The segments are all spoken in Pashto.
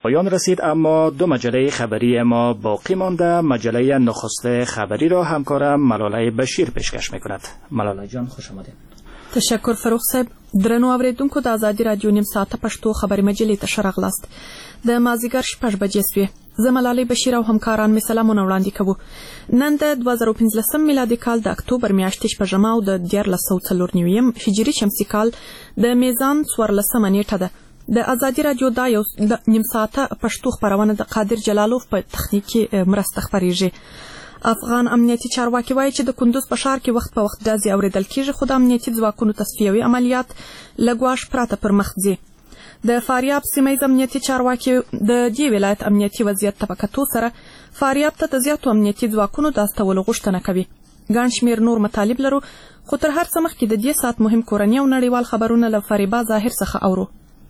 پایان رسید، اما دو مجله خبری ما باقی مانده. مجله نخست خبری را همکارم ملاله بشیر پیشکش میکند. ملاله جان خوش آمدید. تشکر فروخ صاحب. درنو اوریدونکو د آزادي رادیو نیم ساعته پښتو خبري مجلې ته ښه راغلاست. د مازدیګر 6 بجې سوې. زه ملالۍ بشیر او همکاران مې سلامونه وړاندې کوو. نن د 2015 میلادي کال د اکتوبر میاشتې 6 او د 1494 هجري شمسي کال د میزان 14 نیټه ده. د آزادي رادیو دا یو نیم ساعته پښتو خبرونه د قادر جلالوف په تخنیکی مرسته خبريږي. افغان امنیتي چارواکي وایي چې د کندوز په ښار کې وخت په وخت ډزې اوریدل کیږي، خو د امنیتي ځواکونو تصفیوي عملیات لګواش پراته پر مخ ځي. د فاریاب سیمه امنیتي چارواکي د دې ولایت امنیتي وضعیت ته په کتو سره فاریاب ته د زیاتو امنیتي ځواکونو د استولو غوښتنه کوي. ګڼ شمېر نور مطالب لرو، خو تر هر څه مخکې د دې ساعت مهم کورني او نړیوال خبرونه له فریبا ظاهر څخه اورو.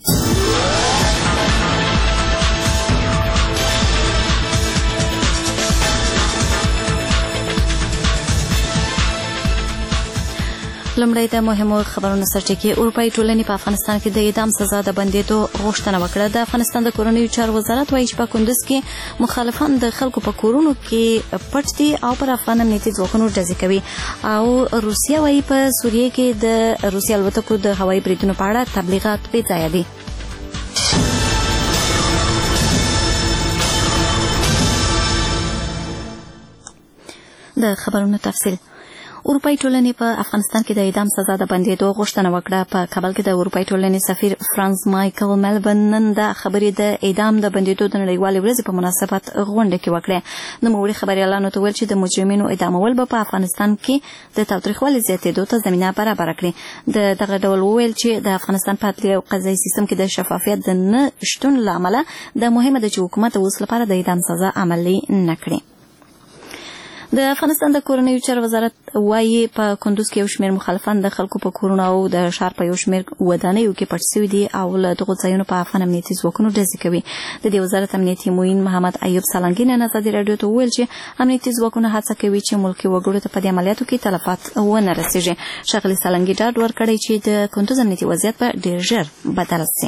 لمړی د مهمو خبرونو سرچینې. اروپایي ټولنې په افغانستان کې د اعدام سزا د بندېدو غوښتنه وکړه. د افغانستان د کورنیو چارو وزارت وایي چې په کندوز کې مخالفان د خلکو په کورونو کې پټ دي او پر افغان امنیتي ځواکونو ډزې کوي. او روسیه وایي په سوریه کې د روسي الوتکو د هوایي بریدونو په اړه تبلیغات بې ځایه دي. د خبرونو تفصیل. اروپایي ټولنې په افغانستان کې د اعدام سزا د بندېدو غوښتنه وکړه. په کابل کې د اروپایي ټولنې سفیر فرانس مایکل ملبن نن د خبرې د اعدام د بندېدو د نړیوالې ورځې په مناسبت غونډه کې وکړه. نوموړي خبریالانو ته وویل چې د مجرمینو اعدامول به په افغانستان کې د تاوتریخوالي زیاتېدو ته زمینه برابره کړي. د دغه ډول وویل چې د افغانستان په عدلي او قضایي سیستم کې د شفافیت د نه شتون له امله دا مهمه ده چې حکومت اوس لپاره د اعدام سزا عملي نه کړي. د افغانستان د کورنیو چارو وزارت وایي په کندوز کې یو شمېر مخالفان د خلکو په کورونو او د ښار په یو شمېر ودانیو کې پټ شوي دي او له دغو ځایونو په افغان امنیتي ځواکونو ډزې کوي. د دې وزارت امنیتي معین محمد ایوب سالنګي نن ازادي راډیو ته وویل چې امنیتي ځواکونه هڅه کوي چې ملکي وګړو ته په دې عملیاتو کې تلفات ونه رسیږي. ښاغلي سالنګي ډاډ ورکړی چې د کندوز امنیتي وضعیت به ډېر ژر بدل شي.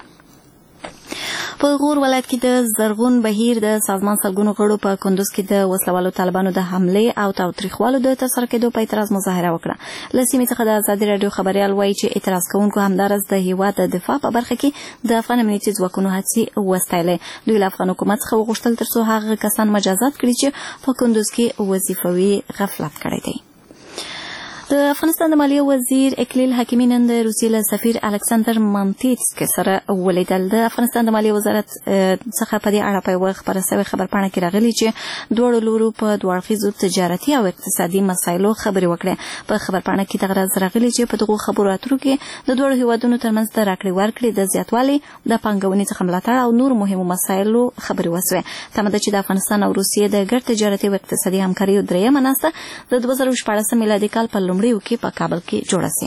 په غور ولایت کې د زرغون بهیر د سازمان سلګونو غړو په کندوز کې د وسلوالو طالبانو د حملې او تاوتریخوالو د ترسره کېدو په اعتراض مظاهره وکړه. له سیمې څخه د ازادي راډیو خبریال وایي چې اعتراض کوونکو همداراز د هېواد د دفاع په برخه کې د افغان امنیتي ځواکونو هڅې وستایلې. دوی له افغان حکومت څخه وغوښتل تر څو هغه کسان مجازات کړي چې په کندوز کې وظیفوي غفلت کړی دی. د افغانستان د مالیې وزیر اکلیل حکیمي نن د روسیې له سفیر الکساندر مانتیتسکي سره ولیدل. د افغانستان د مالیې وزارت څخه په دې اړه په یوه خپره شوې خبرپاڼه کې راغلي چې دواړو لورو په دوه اړخیزو تجارتي او اقتصادي مسایلو خبرې وکړې. په خبرپاڼه کې دغه راز راغلي چې په دغو خبرو اترو کې د دواړو هیوادونو ترمنځ د راکړې ورکړې د زیاتوالي، د پانګونې څخه ملاتړ او نور مهمو مسایلو خبرې وسوې. تمه ده چې د افغانستان او روسیې د ګډ تجارتي او اقتصادي همکاریو درېیمه ناسته د 2014 میلادي کال په لومړیو کې په کابل کې جوړه شي.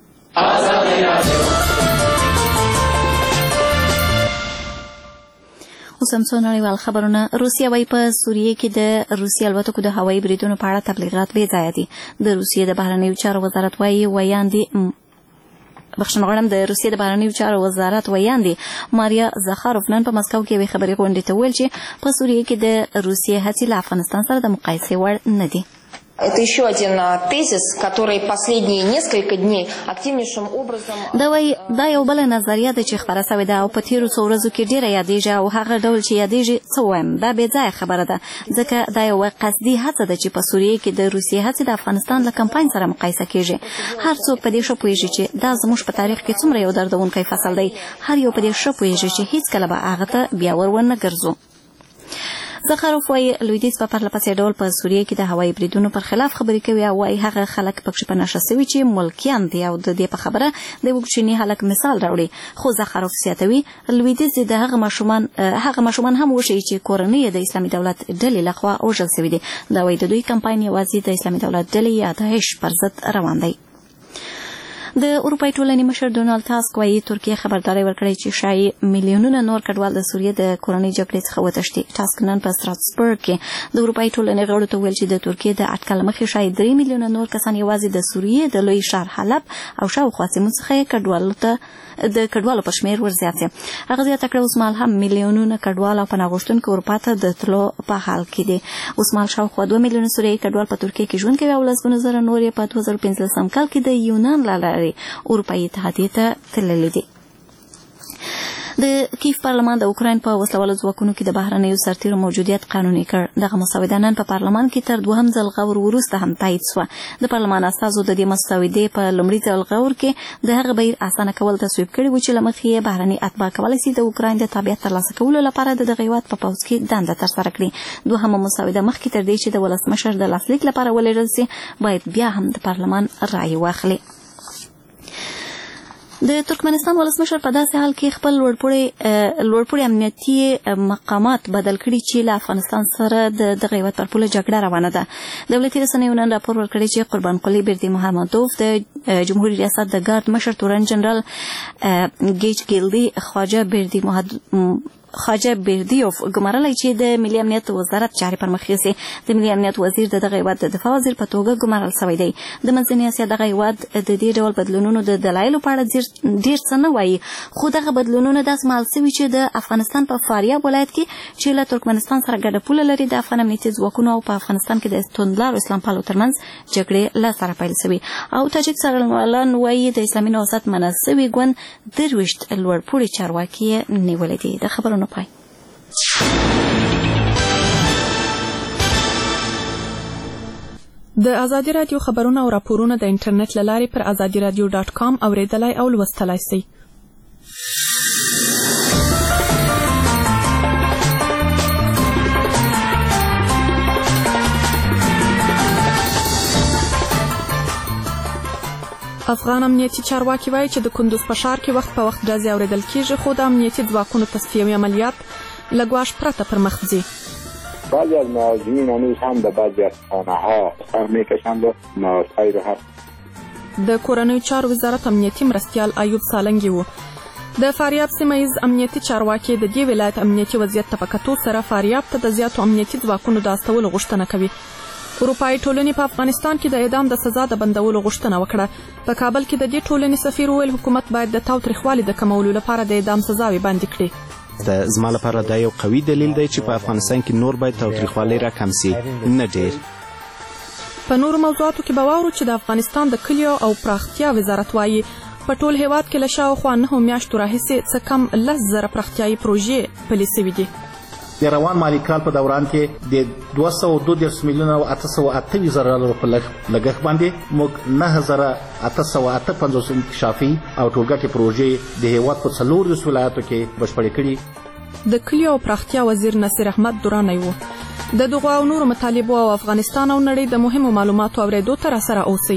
اوس هم څو نړیوال خبرونه. روسیه وایي په سوریه کې د روسي الوتکو د هوایي بریدونو په اړه تبلیغات بې ځایه دي. د روسیې د بهرنیو چارو وزارت وایي د روسیې د بهرنیو چارو وزارت ویاندې ماریا زخاروف نن په مسکو کې یوې خبري غونډې ته وویل چې په سوریه کې د روسیې هڅې له افغانستان سره د مقایسې وړ نه دي. Это еще один тезис, который последние несколько дней активнейшим образом... دا یو بل نظریه ده چې خبره شوې ده او په تیرو څو ورځو کې ډېره یادېږي او هغه ډول چې یادېږي څه وایم دا بې ځایه خبره ده ځکه دا یو قصدي هڅه ده چې په سوریه کې د روسیې هڅې د افغانستان له کمپاین سره مقایسه کېږي. هر څوک په دې ښه پوهېږي چې دا زموږ په تاریخ کې څومره یو دردونکی فصل دی. هر یو په دې ښه پوهېږي چې هیڅکله به هغه ته بیا ورونه ګرځو. زخاروف وایي لویدیځ په پرله پسې ډول په سوریه کې د هوایي بریدونو پر خلاف خبرې کوي او وایي هغه خلک پکې په نشه شوي چې ملکیان دي او د دې په خبره د یو کوچني هلک مثال راوړي. خو زخاروف زیاتوي لویدیځ د هغه ماشومان هم وښیي چې کورنۍ د اسلامي دولت ډلې لخوا وژل شوي دي. دا وایي د دوی کمپاین یوازې د اسلامي دولت ډلې یا داعش پر ضد روان دی. د اروپای ټولنې مشر ډونالد تاسک وايي ترکیه خبرداری ورکړې چې شایي میلیونونه نور کډوال د سوریې د کورنۍ جګړې څخه وتښتي. تاسک نن په ستراسبورګ کې د اروپای ټولنې غړو ته ویل چې د ترکیې د اټکل مخې شایي 3 میلیونه نور کسان یوازې د سوریې د لوی ښار حلب او شاوخوا سیمو څخه د کډوالو په شمېر ورزیات دي. هغه زیاته کړه اوس مهال هم میلیونونه کډوال او پناه غوښتونکي اروپا ته د تلو په حال کې دي. اوس مهال شاوخوا 2 میلیونه سوریایي کډوال په ترکیه کې ژوند کوي او لسګونه زره نور یې په 2015 کال کې د یونان له لارې اروپایي اتحادیې ته تللي دي. د کیف پارلمان د اوکراین په وسلوالو ځواکونو کې د بهرنیو سرتیرو موجودیت قانوني کړ. دغه مسوده نن په پارلمان کې تر دوهم ځل غور وروسته هم تایید شوه. د پارلمان استازو د دې مسودې په لومړي ځل غور کې د هغه بهیر اسانه کول تصویب کړي و چې له مخې یې بهرني اتباع کولی شي د اوکراین د تابعیت ترلاسه کولو لپاره د دغه هېواد په پوځ کې دنده ترسره کړي. دوهمه مسوده مخکې تر دې چې د ولسمشر د لاسلیک لپاره ولېږل شي باید بیا هم د پارلمان رایې واخلي. د ترکمنستان ولسمشر په داسې حال کې خپل لوړپوړي امنیتي مقامات بدل کړي چې له افغانستان سره د دغه هېواد پر پوله جګړه روانه ده. دولتي رسنیو نن راپور ورکړی چې قربان قلی بردي محمدوف د جمهوریت ریاست د ګارد مشر تورن جنرال ګیج ګیلدي خواجه بردیوف ګمارلی چې د ملي امنیت وزارت چارې پر مخ یوسي. د ملي امنیت وزیر د دغه هېواد د دفاع وزیر په توګه ګمارل شوی دی. د منځنۍ اسیا دغه هېواد د دې ډول بدلونونو د دلایلو په اړه ډېر څه نه وایي، خو دغه بدلونونه داسې مهال شوي چې د افغانستان په فاریاب ولایت کې چې له ترکمنستان سره ګډه پوله لري د افغان امنیتي ځواکونو او په افغانستان کې د توندلارو اسلام پالو ترمنځ جګړې له سره پیل شوي. او تاجک څارنوالان وایي د اسلامي نوسط منع شوي ګوند 23 لوړپوړي چارواکي یې نیولي دي. د خبرونو پای. د ازادي رادیو خبرونه او راپورونه د انټرنیټ له لارې پر azadiradio.com اوریدلای او لوستلای شئ. افغان امنیتي چارواکي وایي چې د کندوز په ښار کې وخت په وخت ډزې اورېدل کېږي، خو د امنیتي ځواکونو تصفیوي عملیات له ګواښ پرته پر مخ ځي. بعضی از مهاجمین هنوز هم به بعضی از خانه‌ها سر می‌کشند و ناسایر هست. د کورنیو چارو وزارت امنیتي مرستیال ایوب سالنګي و. د فاریاب سیمه ییز امنیتي چارواکي د دې ولایت امنیتي وضعیت ته په کتو سره فاریاب ته د زیاتو امنیتي ځواکونو د استولو غوښتنه کوي. اروپایي ټولنې په افغانستان کې د اعدام د سزا د بندولو غوښتنه وکړه. په کابل کې د دې ټولنې سفیر وویل حکومت باید د تاوتریخوالي د کمولو لپاره د اعدام سزاوي بندي کړي. زما لپاره دا یو قوي دلیل دی چې په افغانستان کې نور باید تاوتریخوالي راکم سي، نه ډېر. په نورو موضوعاتو کې به واورو چې د افغانستان د کلیو او پراختیا وزارت وایي په ټول هېواد کې له شاوخوا 9 میاشتو راهیسې څه کم 10,000 پراختیایي پروژې پلي شوي دي. د روان مالي کال په دوران کې د 232 میلیونه او 828 زره روپۍ لګښت باندې موږ 9858 انکشافي او ټولګټې پروژې د هېواد په 14 ولایاتو کې بشپړې کړي. د کلیو او پراختیا وزیر نصیر احمد درانی و. د دغو او نورو مطالبو او افغانستان او نړۍ د مهمو معلوماتو اورېدو ته راسره اوسئ.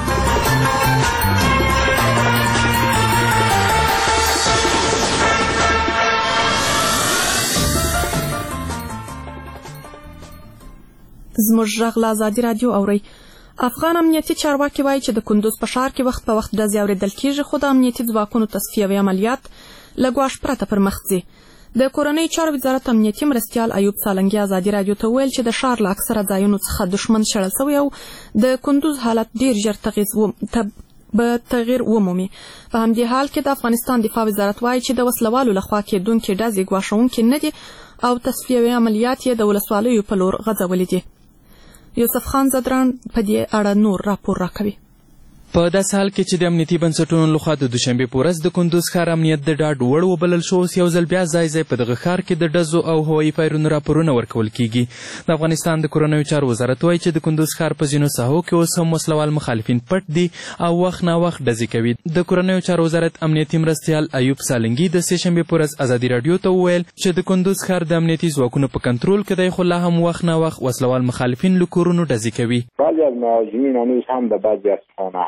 زموږ غږ له ازادي رادیو اورئ. افغان امنیتي چارواکي وایي چې د کندوز په ښار کې وخت په وخت ډزې اورېدل کېږي، خو د امنیتي ځواکونو تصفیوي عملیات له ګواښ پرته پر مخ ځي. د کورنۍ چارو وزارت امنیتي مرستیال ایوب سالنګي ازادي رادیو ته وویل چې د ښار له اکثره ځایونو څخه دښمن شړل شوی او د کندوز حالت ډېر ژر تغییر ومومي. په همدې حال کې د افغانستان دفاع وزارت وایي چې د وسلوالو لخوا کېدونکې ډزې ګواښونکې نه دي او تصفیوي عملیات یې د ولسوالیو په لور غځولي دي. یوسف خان زدران په دې اړه نور راپور راکوي. په داسې حال کې چې د امنیتي بنسټونو لخوا د دوشنبې په ورځ د کندوز ښار امنیت د ډاډ وړ وبلل شو، اوس یو ځل بیا ځای په دغه ښار کې د ډزو او هوایي فایرونو راپورونه ورکول کیږي. د افغانستان د کورنیو چارو وزارت وایي چې د کندوز ښار په ځینو ساحو کې اوس هم وسلوال مخالفین پټ دي او وخت نا وخت ډزې کوي. د کورنیو چارو وزارت امنیتي مرستیال ایوب سالنګي د سې شنبې په ورځ ازادي رادیو ته وویل چې د کندوز ښار د امنیتي ځواکونو په کنټرول کې دی، خو لا هم وخت نا وخت وسلوال مخالفین له کورونو ډزې کوي. بعضی از مهاجمین هنوز هم به بعضی از خانه‌ها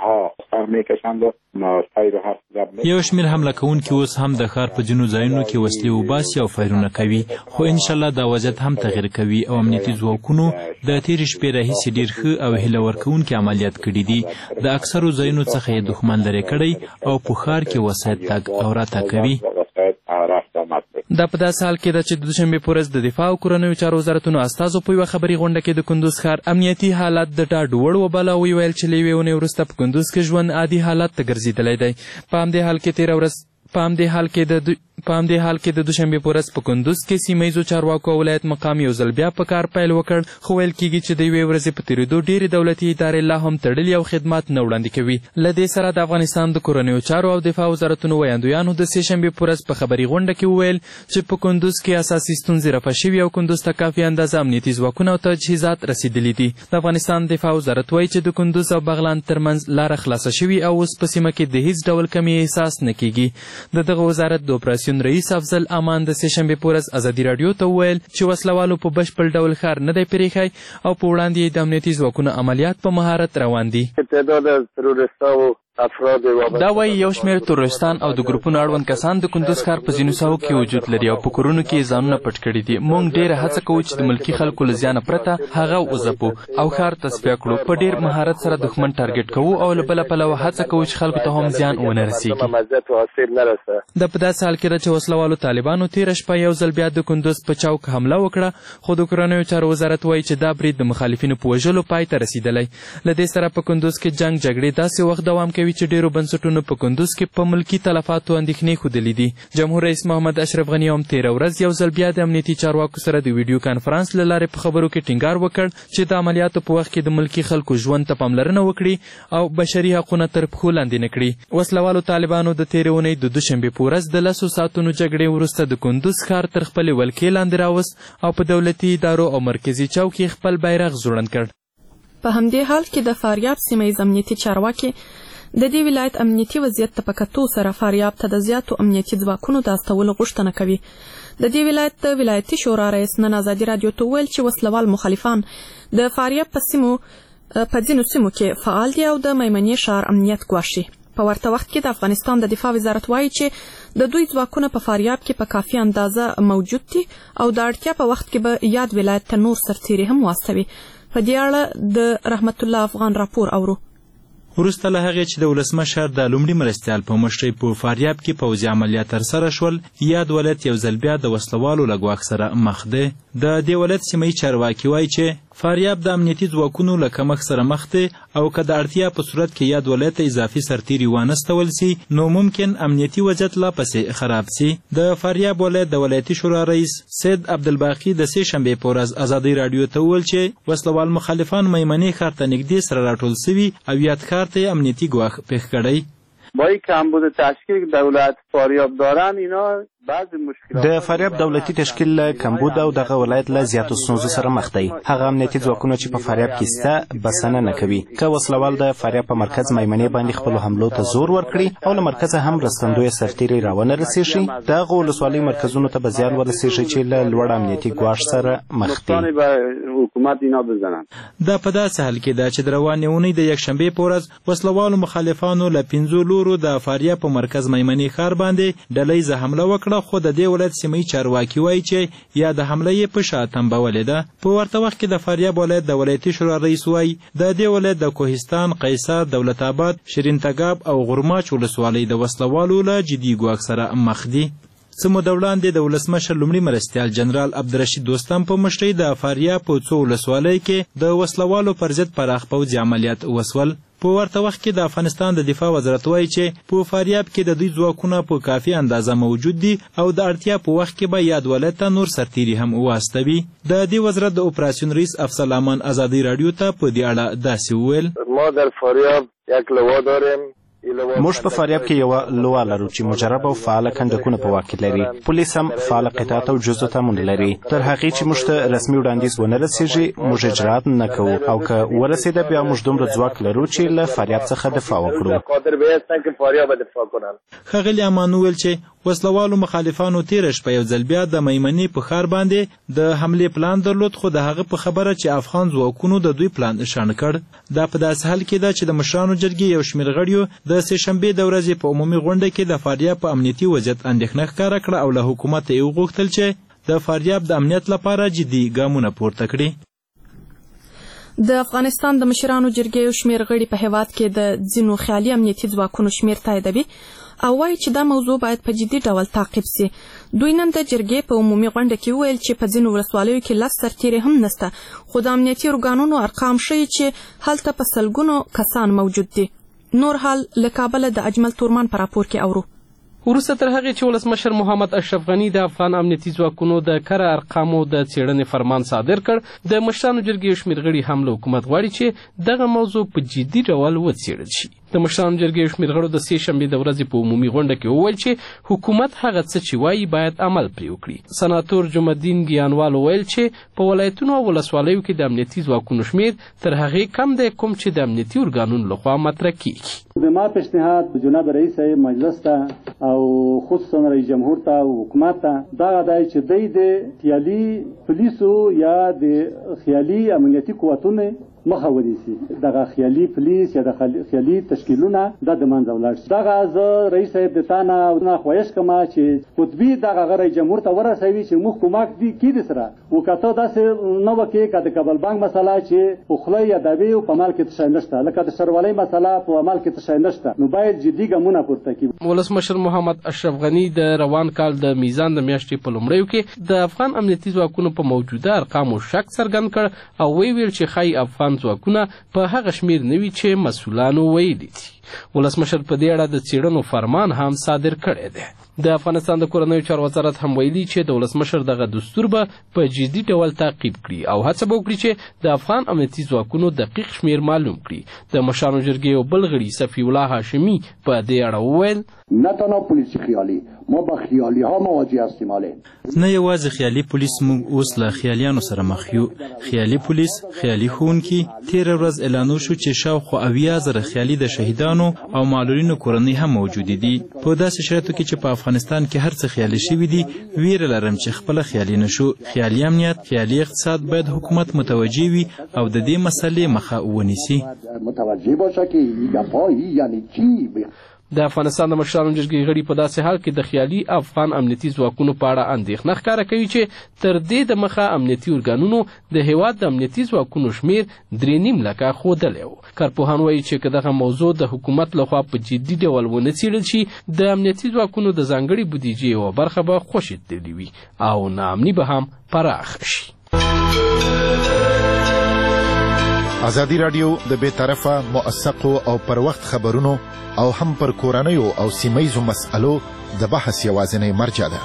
ها سر میکشند و سیر و حرف یو شمېر حمله کوونکي اوس هم د ښار په ځینو ځایونو کې وسلې وباسي او فایرونه کوي، خو انشاءالله دا وضعیت هم تغیر کوي او امنیتي ځواکونو د تېرې شپې راهیسې ډېر ښه او هیله ورکوونکي عملیات کړي دي. د اکثرو ځایونو څخه یې دښمن لرې کړی او په ښار کې وسایط تګ او راتګ کوي. دا په داسې حال کې ده چې د دوشنبې په ورځ د دفاع او کورنیو چارو وزارتونو استازو په یوه خبري غونډه کې د کندوز ښار امنیتي حالت د ډاډ وړ وباله او ویل چې له یوې اونۍ وروسته په کندوز کې ژوند عادي حالت ته ګرځېدلی دی. په همدې حال کې تېره ورځ په همدې حال کې د دوشنبې په ورځ په کندوز کې سیمه ییزو چارواکو او ولایت مقام یو ځل بیا په کار پیل وکړ، خو ویل کېږي چې د یوې ورځې په تېرېدو ډېرې دولتي ادارې لا هم تړلي او خدمات نه وړاندې کوي. له دې سره د افغانستان د کورنیو چارو او دفاع وزارتونو ویاندویانو د سې شنبې په ورځ په خبري غونډه کې وویل چې په کندوز کې اساسي ستونزې رفع شوي او کندوز ته کافي اندازه امنیتي ځواکونه او تجهیزات رسېدلي دي. د افغانستان دفاع وزارت وایي چې د کندوز او بغلان ترمنځ لاره خلاصه شوي او اوس په سیمه کې د هیڅ ډول کمی احساس نه کېږي. د دغه وزارت د اپراسیون رئیس افضل امان د سې شنبې په ورځ ازادي راډیو ته وویل چې وسلوالو په بشپړ ډول ښار نه دی پرېښی او په وړاندې یې د امنیتي ځواکونو عملیات په مهارت روان دي. دا وایي یو شمېر تروریستان او د ګروپونو اړوند کسان د کندوز ښار په ځینو ساحو کې وجود لري او په کورونو کې یې ځانونه پټ کړي دي. موږ ډېره هڅه کوو چې د ملکي خلکو له زیانه پرته هغه وځپو او ښار تصفیه کړو. په ډېر مهارت سره دښمن ټارګېټ کوو او له بله پلوه هڅه کوو چې خلکو ته هم زیان ونه رسېږي. دا په داسې حال کې ده چې وسلوالو طالبانو تېره شپه یو ځل بیا د کندوز په چوک حمله وکړه، خو د کورنیو چارو وزارت وایي چې دا برید د مخالفینو په وژلو پای ته رسېدلی. له دې سره په کندوز کې جنګ جګړې داسې وخت دوام کوي چې ډېرو بنسټونو په کندوز کې په ملکي تلفاتو اندېښنې ښودلې دي. جمهور رئیس محمد اشرف غني هم تېره ورځ یو ځل بیا د امنیتي چارواکو سره د ویډیو کانفرانس له لارې په خبرو کې ټینګار وکړ چې د عملیاتو په وخت کې د ملکي خلکو ژوند ته پاملرنه وکړي او بشري حقونه تر پښو لاندې نه کړي. وسلوالو طالبانو د تېرې اونۍ د دوشنبې په ورځ د 10 ساعتونو جګړې وروسته د کندوز ښار تر خپلې ولکې لاندې راوست او په دولتي ادارو او مرکزي چوک کې خپل بیرغ ځوړند کړ. په همدې حال کې د فاریاب سیمه ییز امنیتي چارواکي د دې ولایت امنیتي وضعیت ته په کتو سره فاریاب ته د زیاتو امنیتي ځواکونو د استولو غوښتنه کوي. د دې ولایت د ولایتي شورا رئیس نن ازادي راډیو ته وویل چې وسلوال مخالفان د فاریاب په ځینو سیمو کې فعال دي او د میمنې ښار امنیت ګواښي. په ورته وخت کې د افغانستان د دفاع وزارت وایي چې د دوی ځواکونه په فاریاب کې په کافي اندازه موجود دي او د اړتیا په وخت کې به یاد ولایت ته نور سرتیري هم واستوي. په دې اړه د رحمت الله افغان راپور اورو. وروسته له هغې چې د ولسمشر د لومړي مرستیال په مشرۍ په فاریاب کې پوځي عملیات ترسره شول، یاد ولایت یو ځل بیا د وسلوالو له ګواښ سره مخ دی. د دې ولایت سیمه یي چارواکي وایي چې فاریاب د امنیتي ځواکونو له کمښت سره مخ دی او که د اړتیا په صورت کې یاد ولایت ته اضافي سرتیري وانستول سي نو ممکن امنیتي وضعیت لا پسې خراب سي. د فاریاب ولایت د ولایتي شورا رئیس سید عبدالباقي د سې شنبې په ورځ ازادۍ راډیو ته وویل چې وسلوال مخالفان میمنې ښار ته نږدې سره راټول سوي او یاد ښار ته امنیتي ګواښ پېښ کړی. با این کمبود تشکیل دولت فاریاب دارن اینا د فاریاب دولتي تشکیل له کمبود او دغه ولایت له زیاتو ستونزو سره مخ دی. هغه امنیتي ځواکونه چې په فاریاب کې شته بسنه نه کوي. که وسلوال د فاریاب په مرکز میمنې باندې خپلو حملو ته زور ورکړي او له مرکزه هم مرستندویه سرتیري راونه رسېږي، د هغو ولسوالیو مرکزونو ته به زیان ورسېږي چې له لوړ امنیتي ګواښ سره مخ دي. دا په داسې حال کې ده چې د روانې اونۍ د یکشنبې په ورځ وسلوالو مخالفانو له 5 لورو د فاریاب په مرکز میمنې ښار باندې ډلهییزه حمله وکړه، خو د دې ولایت سیمه یي چارواکي وایي چې یا د حمله یې په شا تنبولې ده. په ورته وخت کې د فاریاب ولایت د ولایتي شورا رئیس وایي د دې ولایت د کوهستان، قیصر، دولت آباد، شیرین تګاب او غرماچ ولسوالۍ د وسلوالو له جدي ګواښ سره مخ دي. څه موده وړاندې د ولسمشر لومړي مرستیال جنرال عبدالرشید دوستم په مشرۍ د فاریاب په څو ولسوالیو کې د وسلوالو پر ضد پراخ پوځي عملیات وسول. په ورته وخت کې د افغانستان د دفاع وزارت وایي چې په فاریاب کې د دوی ځواکونه په کافي اندازه موجود دي او د اړتیا په وخت کې به یاد ولایت ته نور سرتیري هم واستوي. د دې وزارت د اپراسیون رئیس افضل امان ازادۍ راډیو ته په دې اړه داسې وویل: ما در فاریاب یک لوا داریم. موږ په فاریاب کې یوه لوا لرو چې مجرب او فعاله کنډکونه په واک کې لري. پولیس هم فعاله قطعات او جزو تامونه لري. تر هغې چې موږ ته رسمي وړاندیز ونه رسېږي موږ اجرات نه کوو او که ورسېده بیا موږ دومره ځواک لرو چې له فاریاب څخه دفاع وکړو. ښاغلي امان وویل چې وسلوالو مخالفانو تیر شپه یو ځل بیا د میمنې په ښار باندې د حملې پلان درلود، خو د هغه په خبره چې افغان ځواکونو د دوی پلان شنډ کړ. دا په داسې حال کې ده چې د مشرانو جرګې یو شمېر غړیو د سه شنبې د ورځې په عمومي غونډه کې د فاریاب په امنیتي وضعیت اندېښنه ښکاره کړه او له حکومته یې وغوښتل چې د فاریاب د امنیت لپاره جدي ګامونه پورته کړي. د افغانستان د مشرانو جرګې یو شمېر غړي په هیواد کې د ځینو خیالي امنیتي ځواکونو شمېر تاییدوي او وایي چې دا موضوع باید په جدي ډول تعقیب سي. دوی نن د جرګې په عمومي غونډه کې وویل چې په ځینو ولسوالیو کې 10 سرتیري هم نسته، خو د امنیتي ارګانونو ارقام ښیي چې هلته په سلګونو کسان موجود دي. نور حال له کابله د اجمل تورمان په راپور کې اورو. وروسته تر هغې چې ولسمشر محمد اشرف غني د افغان امنیتي ځواکونو د کره ارقامو د څېړنې فرمان صادر کړ، د مشرانو جرګې یو شمېر غړي هم له حکومت غواړي چې دغه موضوع په جدي ډول وڅېړل شي. د مشرانو جرګې یو شمېر غړو د سې شنبې د ورځې په عمومي غونډه کې وویل چې حکومت هغه څه چې وایي باید عمل پرې وکړي. سناتور جمعالدین ګیانوال وویل چې په ولایتونو او ولسوالیو کې د امنیتي ځواکونو شمېر تر هغې کم دی کوم چې د امنیتي ارګانونو لخوا مطرح کیږي. ما پیشنهاد جناب رئیس مجلس ته او خصوصا رئیس جمهور ته او حکومت ته دا دی چې دوی د خیالي پولیسو یا د خیالي امنیتي قوتونو مخه ونیسي. دغه خیالي پولیس یا د خیالي تشکیلونه د منځه ولاړ شي. دغه زه رئیس صاحب د تا نه خواهش کوم چې قطبي دغه رئیس جمهور ته ورسوي چې موږ کومک دي کیدی سره وکړو. داسې نه وکړي که د کابل بانک مسله چې په خوله یادوي او په عمل کې څه نشته، لکه د شروالۍ مسله په عمل کې څه نشته، نو باید جدي ګامونه پورته کړي. ولسمشر محمد اشرف غني د روان کال د میزان د میاشتې په لومړیو کې د افغان امنیتي ځواکونو په موجوده ارقامو شک څرګند کړ او ویل چې ښایي افغان ځواکونه په هغه شمېر نه وي چې مسؤلانو ویلي دي. ولسمشر په دې اړه د څېړنو فرمان هم صادر کړی دی. د افغانستان د کورنیو چارو وزارت هم ویلي چې د ولسمشر دغه دستور به په جدي ډول تعقیب کړي او هڅه به وکړي چې د افغان امنیتي ځواکونو دقیق شمېر معلوم کړي. د مشرانو جرګې یو بل غړي صفي الله هاشمي په دې اړه وویل نه تنها پلیس خیالی ما با خیالی ها مواجه هستیم. نه یوازې خیالي پولیس، موږ اوس له خیالیانو سره مخ یو. خیالي پولیس، خیالي ښوونکي. تېره ورځ اعلان وشو چې شاوخوا 80,000 خیالي د شهیدانو او معلولینو کورنۍ هم موجودې دي. په داسې شرایطو کې چې په افغانستان کې هر څه خیالي شوي دي، ویره لرم چې خپله خیالي نشو. خیالي امنیت، خیالي اقتصاد باید حکومت متوجه وي او د دې مسلې مخه ونیسي. متوجه باشه که این گپایی یعنی چی. د افغانستان د مشرانو جرګې غړي په داسې حال کې د خیالي افغان امنیتي ځواکونو په اړه اندېښنه ښکاره کوي چې تر دې د مخه امنیتي ارګانونو د هیواد د امنیتي ځواکونو شمېر 3.5 لکه ښودلی و. کارپوهان وایي چې که دغه موضوع د حکومت لخوا په جدي ډول ونه څېړل شي، د امنیتي ځواکونو د ځانګړې بودیجې یوه برخه به خوشې تللې وي او ناامني به هم پراخه شي. ازادي راډیو د بې طرفه موثقو او پر وخت خبرونو او هم پر کورنیو او سیمهیزو مسألو د بحث یوازینۍ مرجع ده.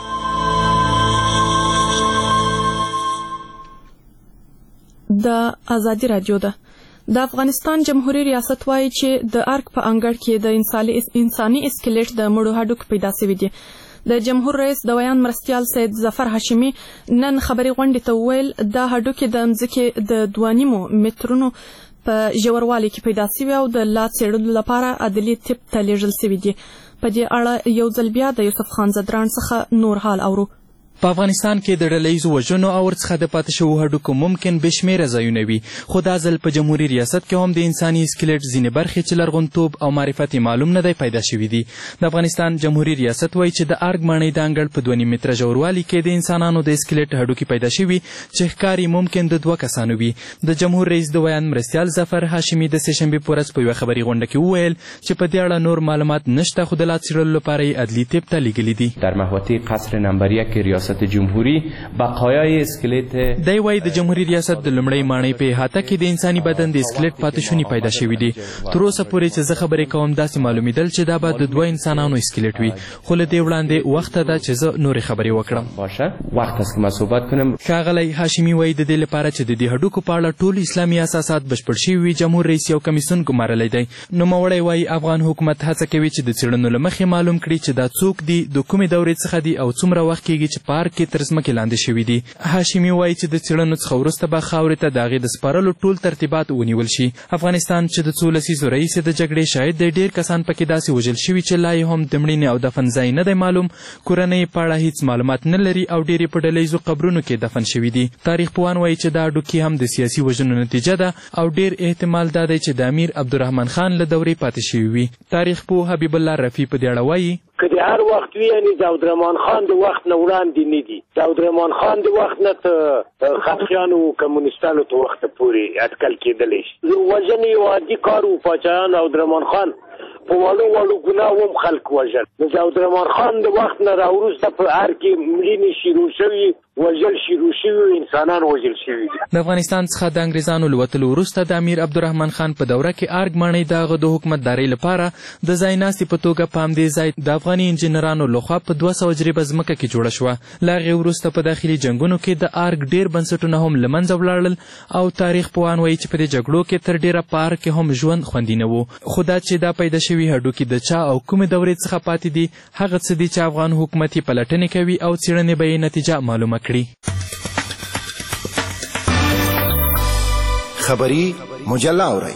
د ازادي راډیو ده. د افغانستان جمهوریت ریاست وایي چې د ارګ په انګړ کې د انساني اسکلیټ د مړو هډوکو پیدا شوي دي. د جمهور رئیس د ویان مرستیال سید ظفر هاشمي نن خبري غونډې ته وویل دا هډوکي د مځکې د 2.5 مترونو په ژوروالي کې پیدا شوي او د لا څېړلو لپاره عدلي طب ته لیږل شوي دي. په دې اړه یو ځل بیا د یوسف خان زدران څخه نور حال اورو. په افغانستان کې د ډلهییزو وژنو او ورڅخه د پاتې شوو هډوکو ممکن بې شمېره ځایونه وي، خو دا ځل په جمهوري ریاست کې هم د انساني اسکلیټ ځینې برخې چې لرغونتوب او معرفت معلوم نه دی پیدا شوي دي. د افغانستان جمهوري ریاست وایي چې د ارګ ماڼۍ د انګړ په 2.5 متره ژوروالي کې د انسانانو د اسکلیټ هډوکي پیدا شوي چې ښکاري ممکن د 2 کسانو وي. د جمهور رئیس د ویان مرستیال ظفر هاشمي د سه شنبې په ورځ په یوه خبري غونډه کې وویل چې په دې اړه نور معلومات نشته، خو د لا څېړلو لپاره یې عدلي طب ته لیږلي دي. در محوطه قصر نمبر 1 ریاست جمهوری بقایای اسکلیت دی وایي د جمهوري ریاست د لومړۍ ماڼۍ په احاطه کې د انساني بدن د اسکلیټ پاتې پیدا شوي دي. تر اوسه پورې چې زه خبرې کوم داسې معلومېدل چې دا به د 2 انسانانو اسکلیټ وي، خو له دې وړاندې وخت ده چې زه نورې خبرې وکړم. باشه وخت است که ما صحبت کنم. ښاغلی هاشمي وایي د دې لپاره چې د دې هډوکو په اړه ټول اسلامي اساسات بشپړ شوي وي، جمهور رئیس یو کمیسیون ګمارلی دی. نوموړی وایي افغان حکومت هڅه کوي چې د څېړنو له مخې معلوم کړي چې دا څوک دي، د کومې دورې څخه دي او څومره وخت کېږي چې په پارک کې تر ځمکې لاندې شوي دي. هاشمي وایي چې د څېړنو څخه وروسته به خاورې ته د هغې د سپارلو ټول ترتیبات ونیول شي. افغانستان چې د څو لسیزو راهیسې د جګړې شاهد دی، ډېر کسان پکې داسې وژل شوي چې لا یې هم د مړینې او دفن ځای نه دی معلوم، کورنۍ په اړه هیڅ معلومات نه لري او ډېرې په ډله ییزو قبرونو کې دفن شوي دي. تاریخ پوهان وایي چې دا اډوکي هم د سیاسي وژنو نتیجه ده او ډېر احتمال دا دی چې د امیر عبدالرحمن خان له دورې پاتې شوي وي. تاریخ پوه حبیب الله رفیع په دې اړه وایي که د هر وخت وي یعنې داودرحمن خان د وخت نه وړاندې نه دي. داودرحمن خان د وخت نه ته خطیانو کمونیستانو ته وخته پورې اټکل کېدلی شي. وژنې یو عادي کار و. پاچایان داودرحمن خان په وړو ګناه هم خلک وژل. د داودرحمن خان د وخت نه راوروسته په هر کې مړینې شروع شوي، وژل شروع شوي، انسانان وژل شوي دي. د افغانستان څخه د انګریزانو له وتلو وروسته د امیر عبدالرحمن خان په دوره کې ارګ ماڼۍ د هغه د حکومتدارۍ لپاره د ځای ناستې په توګه په همدې ځای د افغاني انجینرانو لخوا په 200 جریبه ځمکه کې جوړه شوه. له هغې وروسته په داخلي جنګونو کې د ارګ ډېر بنسټونه هم له منځه ولاړل او تاریخ پوهان وایي چې په دې جګړو کې تر ډېره په ارګ کې هم ژوند خوندي نه و. خو دا چې دا پیدا شوي هډوکي د چا او کومې دورې څخه پاتې دي، هغه څه دي چې افغان حکومت یې پلټنې کوي او څېړنې به یې نتیجه معلومه کړي. خبری مجله اورئ.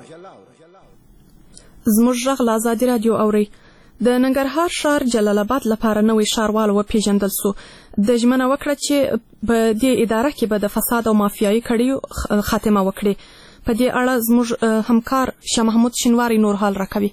زموږ غږ له ازادي راډیو اورئ. د ننګرهار ښار جلال آباد لپاره نوی ښاروال وپېژندل سو. د ژمنه وکړه چې په دې اداره کې به د فساد او مافیایي کړیو خاتمه وکړي. په دې اړه زموږ همکار شاه محمود شینواری نور حال راکوي.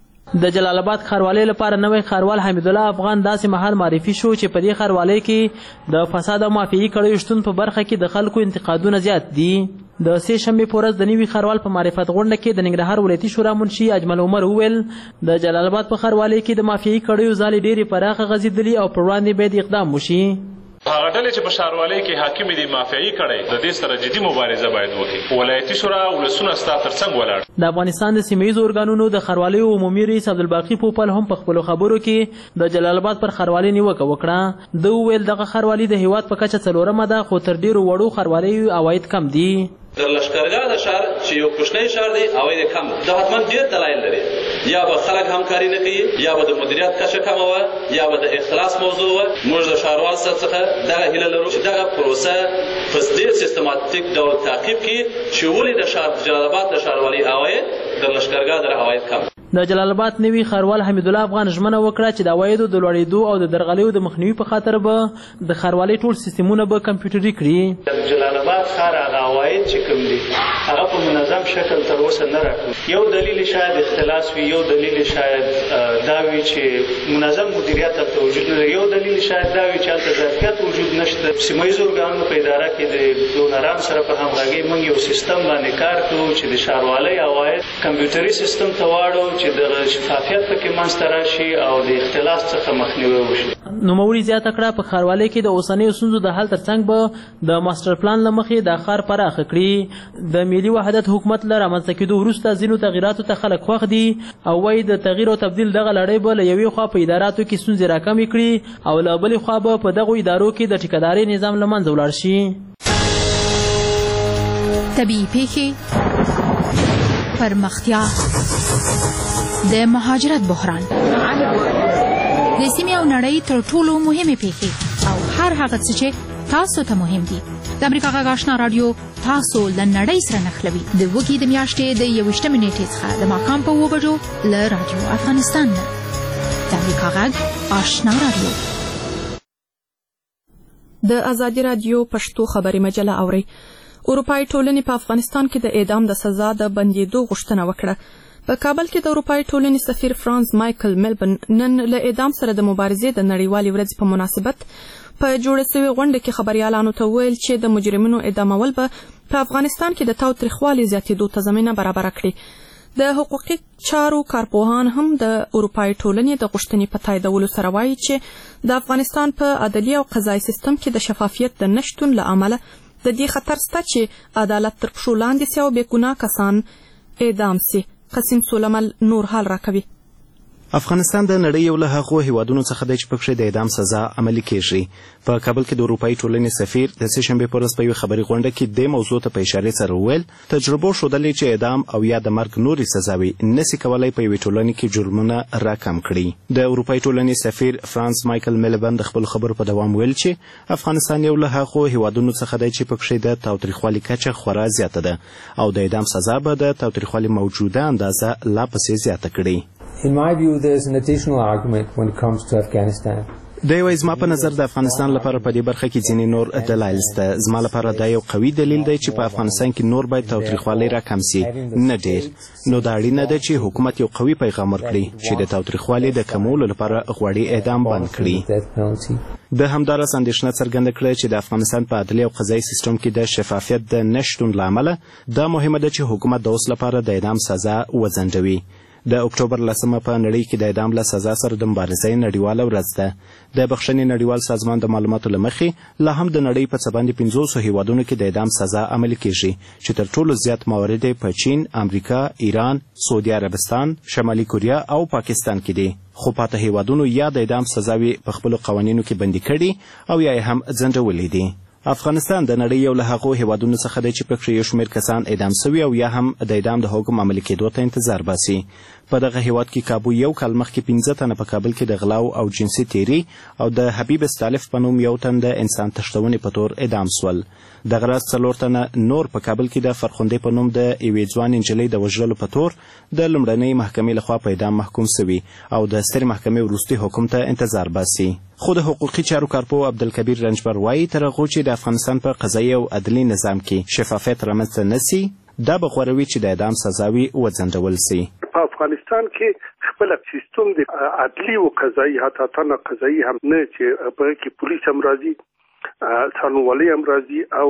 د جلال آباد ښاروالۍ لپاره نوی ښاروال حمید الله افغان داسې مهال معرفي شو چې په دې ښاروالۍ کې د فساد او مافیایي کړیو شتون په برخه کې د خلکو انتقادونه زیات دي. د سې شنبې په ورځ د نوي ښاروال په معرفت غونډه کې د ننګرهار ولایتي شورا منشي اجمل عمر وویل د جلال آباد په ښاروالۍ کې د مافیایي کړیو ځالې ډېرې پراخه غځېدلي او پر وړاندې باید اقدام وشي. هغه ډلې چې په ښاروالۍ کې حاکمې دي مافیایي کړی، د دې سره جدي مبارزه باید وکړي. ولایتي شورا ولسونه ستا تر څنګ ولاړ. د افغانستان د سیمه ییزو ارګانونو د ښاروالیو عمومي رئیس عبدالباقي پوپل هم په خپلو خبرو کې د جلال آباد پر ښاروالۍ نیوکه وکړه. ده وویل دغه ښاروالي د هېواد په کچه 4مه ده، خو تر ډېرو وړو ښاروالیو عواید کم دي. د لښکرګاه د ښار چې یو کوچنی ښار دی عواید یې کم ده. حتما ډېر دلایل لري. یا به خلک همکاري نه کوي، یا به د مدیریت کچه کمه وه، یا به د اختلاس موضوع وه. موږ د ښاروال څخه دغه هیله لرو چې دغه پروسه په ډېر سیستماتیک ډول تعقیب کړي چې ولې د جلال آباد د ښاروالۍ عواید د لښکرګاه د عواید کم. د جلال آباد نوي ښاروال حمید الله افغان ژمنه وکړه چې د عوایدو د لوړېدو او د درغلیو د مخنیوي په خاطر به د ښاروالۍ ټول سیستمونه به کمپیوټري کړي. د جلال آباد ښار هغه عواید چې کوم دي هغه په منظم شکل تر اوسه نه راکړي. یو دلیل شاید اختلاس وي، یو دلیل شاید دا وي چې منظم مدیریت هلته وجود نه لري، یو دلیل شاید دا وي چې هلته ظرفیت وجود نشته. سیمه ییزو ارګانونو په اداره کې د ډونرانو سره په همغږۍ موږ یو سیستم باندې کار کوو چې د ښاروالۍ عواید کمپیوټري سیستم ته واړو چې د شفافیت پکې منځته راشي او د اختلاس څخه مخنیوی وشي. نوموړي زیاته کړه په ښاروالۍ کې د اوسنیو ستونزو د حل ترڅنګ به د ماسټر پلان له مخې دا ښار پراخه کړي. د ملي وحدت حکومت له رامنځته کېدو وروسته ځینو تغییراتو ته خلک خوښ دي او وایي د تغییر او تبدیل دغه لړۍ به له یوې خوا په اداراتو کې ستونزې راکمې کړي او له بلې خوا به په دغو ادارو کې د ټیکهدارۍ نظام له منځه ولاړ شي. طبیعي پیښې، پرمختیا، د مهاجرت بحران، د سیمې او نړۍ تر ټولو مهمې پیښې او هر هغه څه چې تاسو ته مهم دي. د امریکا غږ آشنا راډیو تاسو له نړۍ سره نښلوي. د وګي د میاشتې د 21 نیټې څخه د ماښام په 2 بجو له راډیو افغانستان نه. د امریکا غږ آشنا راډیو. د ازادي راډیو پښتو خبري مجله اوري. اروپایي ټولنې په افغانستان کې د اعدام د سزا د بندېدو غوښتنه وکړه. په کابل کې د اروپایي ټولنې سفیر فرانس مایکل میلبن نن له اعدام سره د مبارزې د نړیوالې ورځې په مناسبت په جوړه سوې غونډه کې خبریالانو ته وویل چې د مجرمینو اعدامول به په افغانستان کې د تاوتریخوالي زیاتېدو ته زمینه برابره کړي. د حقوقي چارو کارپوهان هم د اروپایي ټولنې د غوښتنې په تاییدولو سره وایي چې د افغانستان په عدلي او قضایي سیستم کې د شفافیت د نشتون له امله د دې خطر شته چې عدالت تر پښو لاندې سي او بې ګناه کسان اعدام سي. قسیم سولمل نور حال راکوي. افغانستان د نړۍ یو له هغو هیوادونو څخه دی چې پکښې د اعدام سزا عملي کیږي په کابل کې د اروپایي ټولنې سفیر د سه شنبې په ورځ په یوې خبري غونډه کې دې موضوع ته په اشارې سره وویل تجربو ښودلې چې اعدام او یا د مرګ نورې سزاوي نسي کولی په یوې ټولنې کې جرمونه راکم کړي د اروپایي ټولنې سفیر فرانس مایکل میلبند د خپلو خبرو په دوام ویل چې افغانستان یو له هغو هیوادونو څخه دی چې پکښې د تاوتریخوالي کچه خورا زیاته ده او د اعدام سزا به د تاوتریخوالي موجوده اندازه لا پسې زیاته کړي. In my view, there's an additional argument when it comes to Afghanistan. د یو زما په نظر د افغانستان لپاره په دې برخه کې ځینې نور دلایل شته. زما لپاره دا یو قوي دلیل دی چې په افغانستان کې نور باید تاوتریخوالی راکم سي، نه ډېر. نو دا اړینه ده چې حکومت یو قوي پیغام ورکړي چې د تاوتریخوالي د کمولو لپاره غواړي اعدام بند کړي. د همداراز اندېښنه څرګنده کړه چې د افغانستان په عدلي او قضایي سیستم کې د شفافیت د نشتون له امله دا مهمه ده چې حکومت د اوس لپاره د اعدام سزا وځنډوي. د اکتوبر 10 په نړۍ کې د اعدام له سزا سره د مبارزې نړیواله ورځ ده. د بخښنې نړیوال سازمان د معلوماتو له مخې لا هم د نړۍ په څه باندې 500 هیوادونو کې د اعدام سزا عملي کیږي چې تر ټولو زیات موارد په چین، امریکا، ایران، سعودي عربستان، شمالي کوریا او پاکستان کې دي. خو پاته هیوادونو یا د اعدام سزاوي په خپلو قوانینو کې بندي کړي او یا یې هم ځنډولې دي. افغانستان د نړۍ یو له هغو هیوادونو څخه دی چې پکښې یو شمېر کسان اعدام سوي او یا هم د اعدام د حکم عملي کېدو ته انتظار باسي. په دغه هیواد کې کابو یو کال مخکې 15 تنه په کابل کې د غلاو او جنسي تیري او د حبیب استالف په نوم یو تن د انسان تښتونې په تور اعدام سول. دغه راز 4 تنه نور په کابل کې د فرخندې په نوم د یوې ځوان نجلۍ د وژلو په تور د لومړنۍ محکمې لخوا په اعدام محکوم سوي او د سترې محکمې وروستي حکم ته انتظار باسي. خو د حقوقي چارو کارپو عبدالکبیر رنجبر وایي تر هغو چې د افغانستان په قضایي او عدلي نظام کې شفافیت رامنځته نه سي دا به غوره وي چې د اعدام سزاوي وځنډول سي. په افغانستان کې خپل سیستم د عدلي او قضایي حتی تنه قضایي هم نه چې په کې پولیس هم راځي، څارنوالي هم راځي او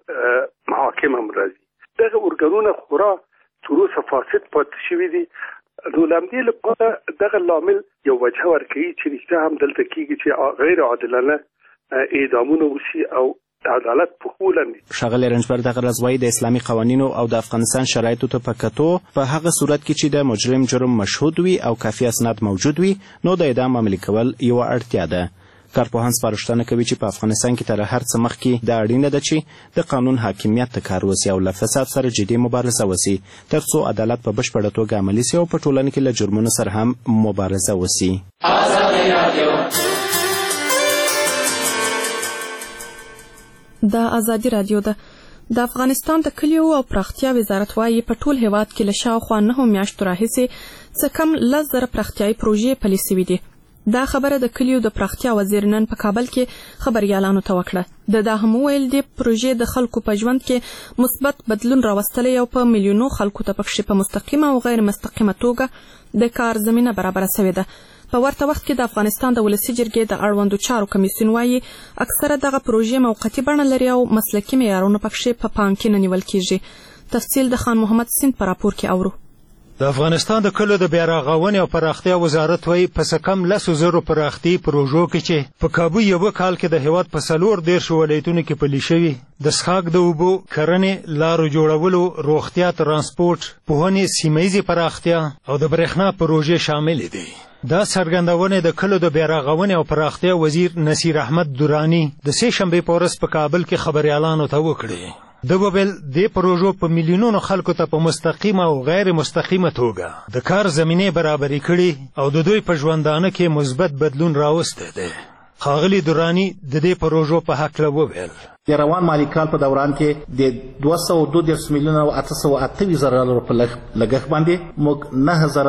محاکم هم راځي. دغه ارګانونه خورا تر اوسه فاسد پاتې شوي دي. نو لامدې لپاره دغه لامل یو وجه ورکوي چې رښتیا هم دلته کېږي چې غیر عادلانه اعدامونه وشي او عدالت په خو لاندې. ښاغلی رنجبر دغه راز وایي د اسلامي قوانینو او د افغانستان شرایطو ته په کتو په هغه صورت کې چې د مجرم جرم مشهود وي او کافي اسناد موجود وي نو د اعدام عملي کول یوه اړتیا ده. کارپوهان سپارښتنه کوي چې په افغانستان کې تر هر څه مخکې دا اړینه ده چې د قانون حاکمیت ته کار وسي او له فساد سره جدي مبارزه وسي تر څو عدالت په بشپړه توګه عملي سي او په ټولنه کې له جرمونو سره هم مبارزه وسي. د ازادي رادیو ده. د افغانستان د کلیو او پراختیا وزارت وايي په ټول هیواد کې له شاوخوا 9 میاشتو راهیسې څه کم 10,000 پراختیایي پروژې پلي سوي دي. دا خبره د کلیو د پراختیا وزیر نن په کابل کې خبريالانو ته وکړه. دا هم ویل دي پروژې د خلکو په ژوند کې مثبت بدلون راوستلی او په میلیونو خلکو ته پکښې په مستقیمه او غیر مستقیمه توګه د کار زمینه برابره سوې ده. په ورته وخت کې د افغانستان د ولسي جرګې د اړوندو چارو کمیسیون وايي اکثره دغه پروژې موقتي بڼه لري او مسلکي معیارونه پکښې په پام کې نه نیول کیږي. تفصیل د خان محمد سیند په راپور کې اورو. د افغانستان د کلو د بیارغونې او پراختیا وزارت وایي په څه کم 10,000 پراختیایي پروژو کې چې په کابو یوه کال کې د هیواد په 14 ولایتونو کې پلي شوي د څښاک د اوبو، کرنې، لارو جوړولو، روغتیا، ترانسپورټ، پوهنې، سیمهییزې پراختیا او د برېښنا پروژې شاملې دي. دا څرګندونې د کلو د بیارغونې او پراختیا وزیر نصیر احمد درانی د سه شنبې په ورځ په کابل کې خبریالانو ته وکړې. د وویل دې پروژو په میلیونونو خلکو ته په مستقیمه او غیر مستقیمه توګه د کار زمینې برابرې کړي او د دوی په ژوندانه کې مثبت بدلون راوستی دی. ښاغلي درانی د دې پروژو په هکله وویل د روان مالي کال په دوران کې د 232 میلیونه او 828 زره ډالر په لګښت باندې موږ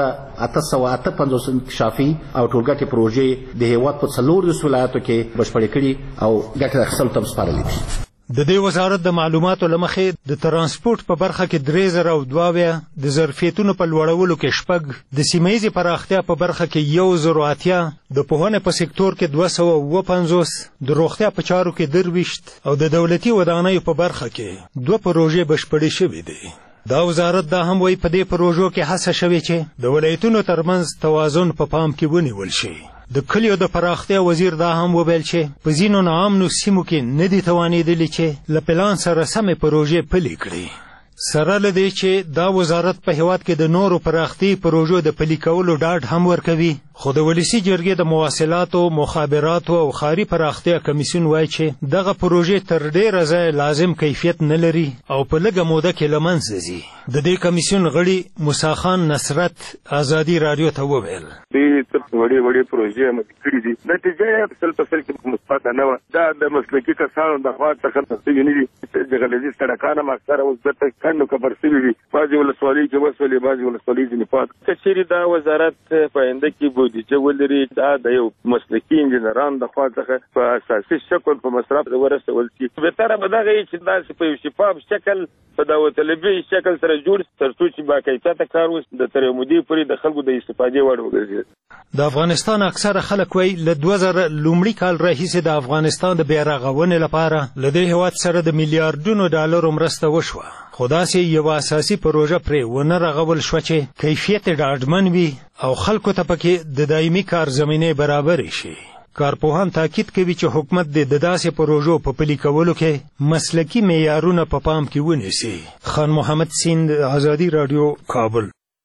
9858 انکشافي او ټولګټې پروژې د هیواد په 14 ولایتو کې بشپړې کړي او ګټه اخیستلو ته سپارلې دي. د دې وزارت د معلوماتو له مخې د ترانسپورټ په برخه کې 3022 د ظرفیتونو په لوړولو کې 6 د سیمهییزې پراختیا په برخه کې 1080 د پوهنې په سکتور کې 250 د روغتیا په چارو کې 23 او د دولتي ودانیو په برخه کې 2 پروژې بشپړې شوې دي. دا وزارت دا هم وایي په دې پروژو کې هڅه شوې چې د ولایتونو ترمنځ توازن په پام کې ونیول شي. د کلیو د پراختیا وزیر دا هم وویل چې په ځینو ناامنو سیمو کې نه دي توانېدلي چې له پلان سره سمې پروژې پلي کړي. سره له دې چې دا وزارت په هیواد کې د نورو پراختي پروژو د پلي کولو ډاډ هم ورکوي، خو د ولسی جرګې د مواصلاتو، مخابراتو او ښاري پراختیا کمیسیون وایي چې دغه پروژې تر ډېره ځایه لازم کیفیت نه لري او په لږه موده کې له منځه ځي. د دې کمیسیون غړي موسی خان نصرت ازادي راډیو ته وویل وړې پروژې مخکې کړي دي، نتیجه یې په 100% کې مثبت نه وه. دا د مسلکي کسانو د خوا څخه شوي نه دي. د غلظي سړکان هم اکثره اوس بیرته کنډو کبر شوي دي، بعضې ولسوالۍ کې وسولې، بعضې ولسوالۍ ځینې پات. که چېرې دا وزارت په آینده کې بودیجه ولري، دا د یو مسلکي انجینرانو د خوا څخه په اساسي شکل په مصرف ورسول شي، بهتره به دغه وي چې داسې په یو شفاف شکل، په داوطلبي شکل سره جوړ تر څو چې باکیفیته کار وشي، د تر یو مودې پورې د خلکو د استفادې وړ وګرځي. د افغانستان اکثره خلک وایي له 2000 لومړي کال راهیسې د افغانستان د بیارغونې لپاره له دې هېواد سره د میلیارډونو ډالرو مرسته وشوه، خو داسې یوه اساسي پروژه پرې ونه رغول شوه چې کیفیت یې ډاډمن وي او خلکو ته پکې د دایمي کار زمینې برابرې شي. کارپوهان تاکید کوي چې حکومت د داسې پروژو په پلي کولو کې مسلکي معیارونه په پام کې ونیسي. خان محمد سیند، ازادي راډیو، کابل.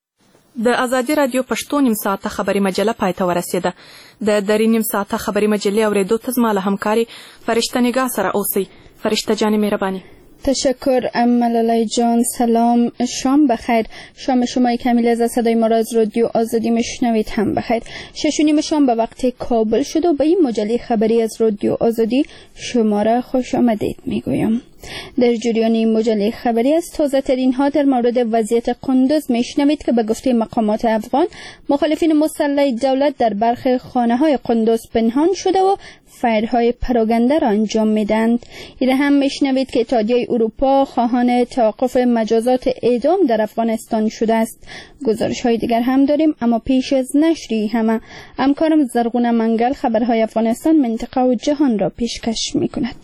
د ازادي راډیو پښتو نیم ساعته خبري مجله پای ته ورسېده. د درې نیم ساعته خبري مجلې اورېدو ته زما له همکاري فرشته نگاه سره اوسئ. فرشته جان مهرباني. تشکر ملالی جان. سلام، شام بخیر. شام شما کمیل از صدای ما را از رادیو آزادی میشنوید هم بخیر. 6:30 شام به وقت کابل شد و به این مجله خبری از رادیو آزادی شما را خوش آمدید میگویم. در جریان این مجله خبری از تازه ترین ها در مورد وضعیت قندوز میشنوید که به گفته مقامات افغان مخالفین مسلح دولت در برخی خانه های قندوز پنهان شده و فایرهای پراگنده را انجام میدند. این هم میشنوید که اتحادیه اروپا خواهان توقف مجازات اعدام در افغانستان شده است. گزارش های دیگر هم داریم، اما پیش از نشری همه همکارم زرغونه منگل خبرهای افغانستان، منطقه و جهان را پیشکش میکند.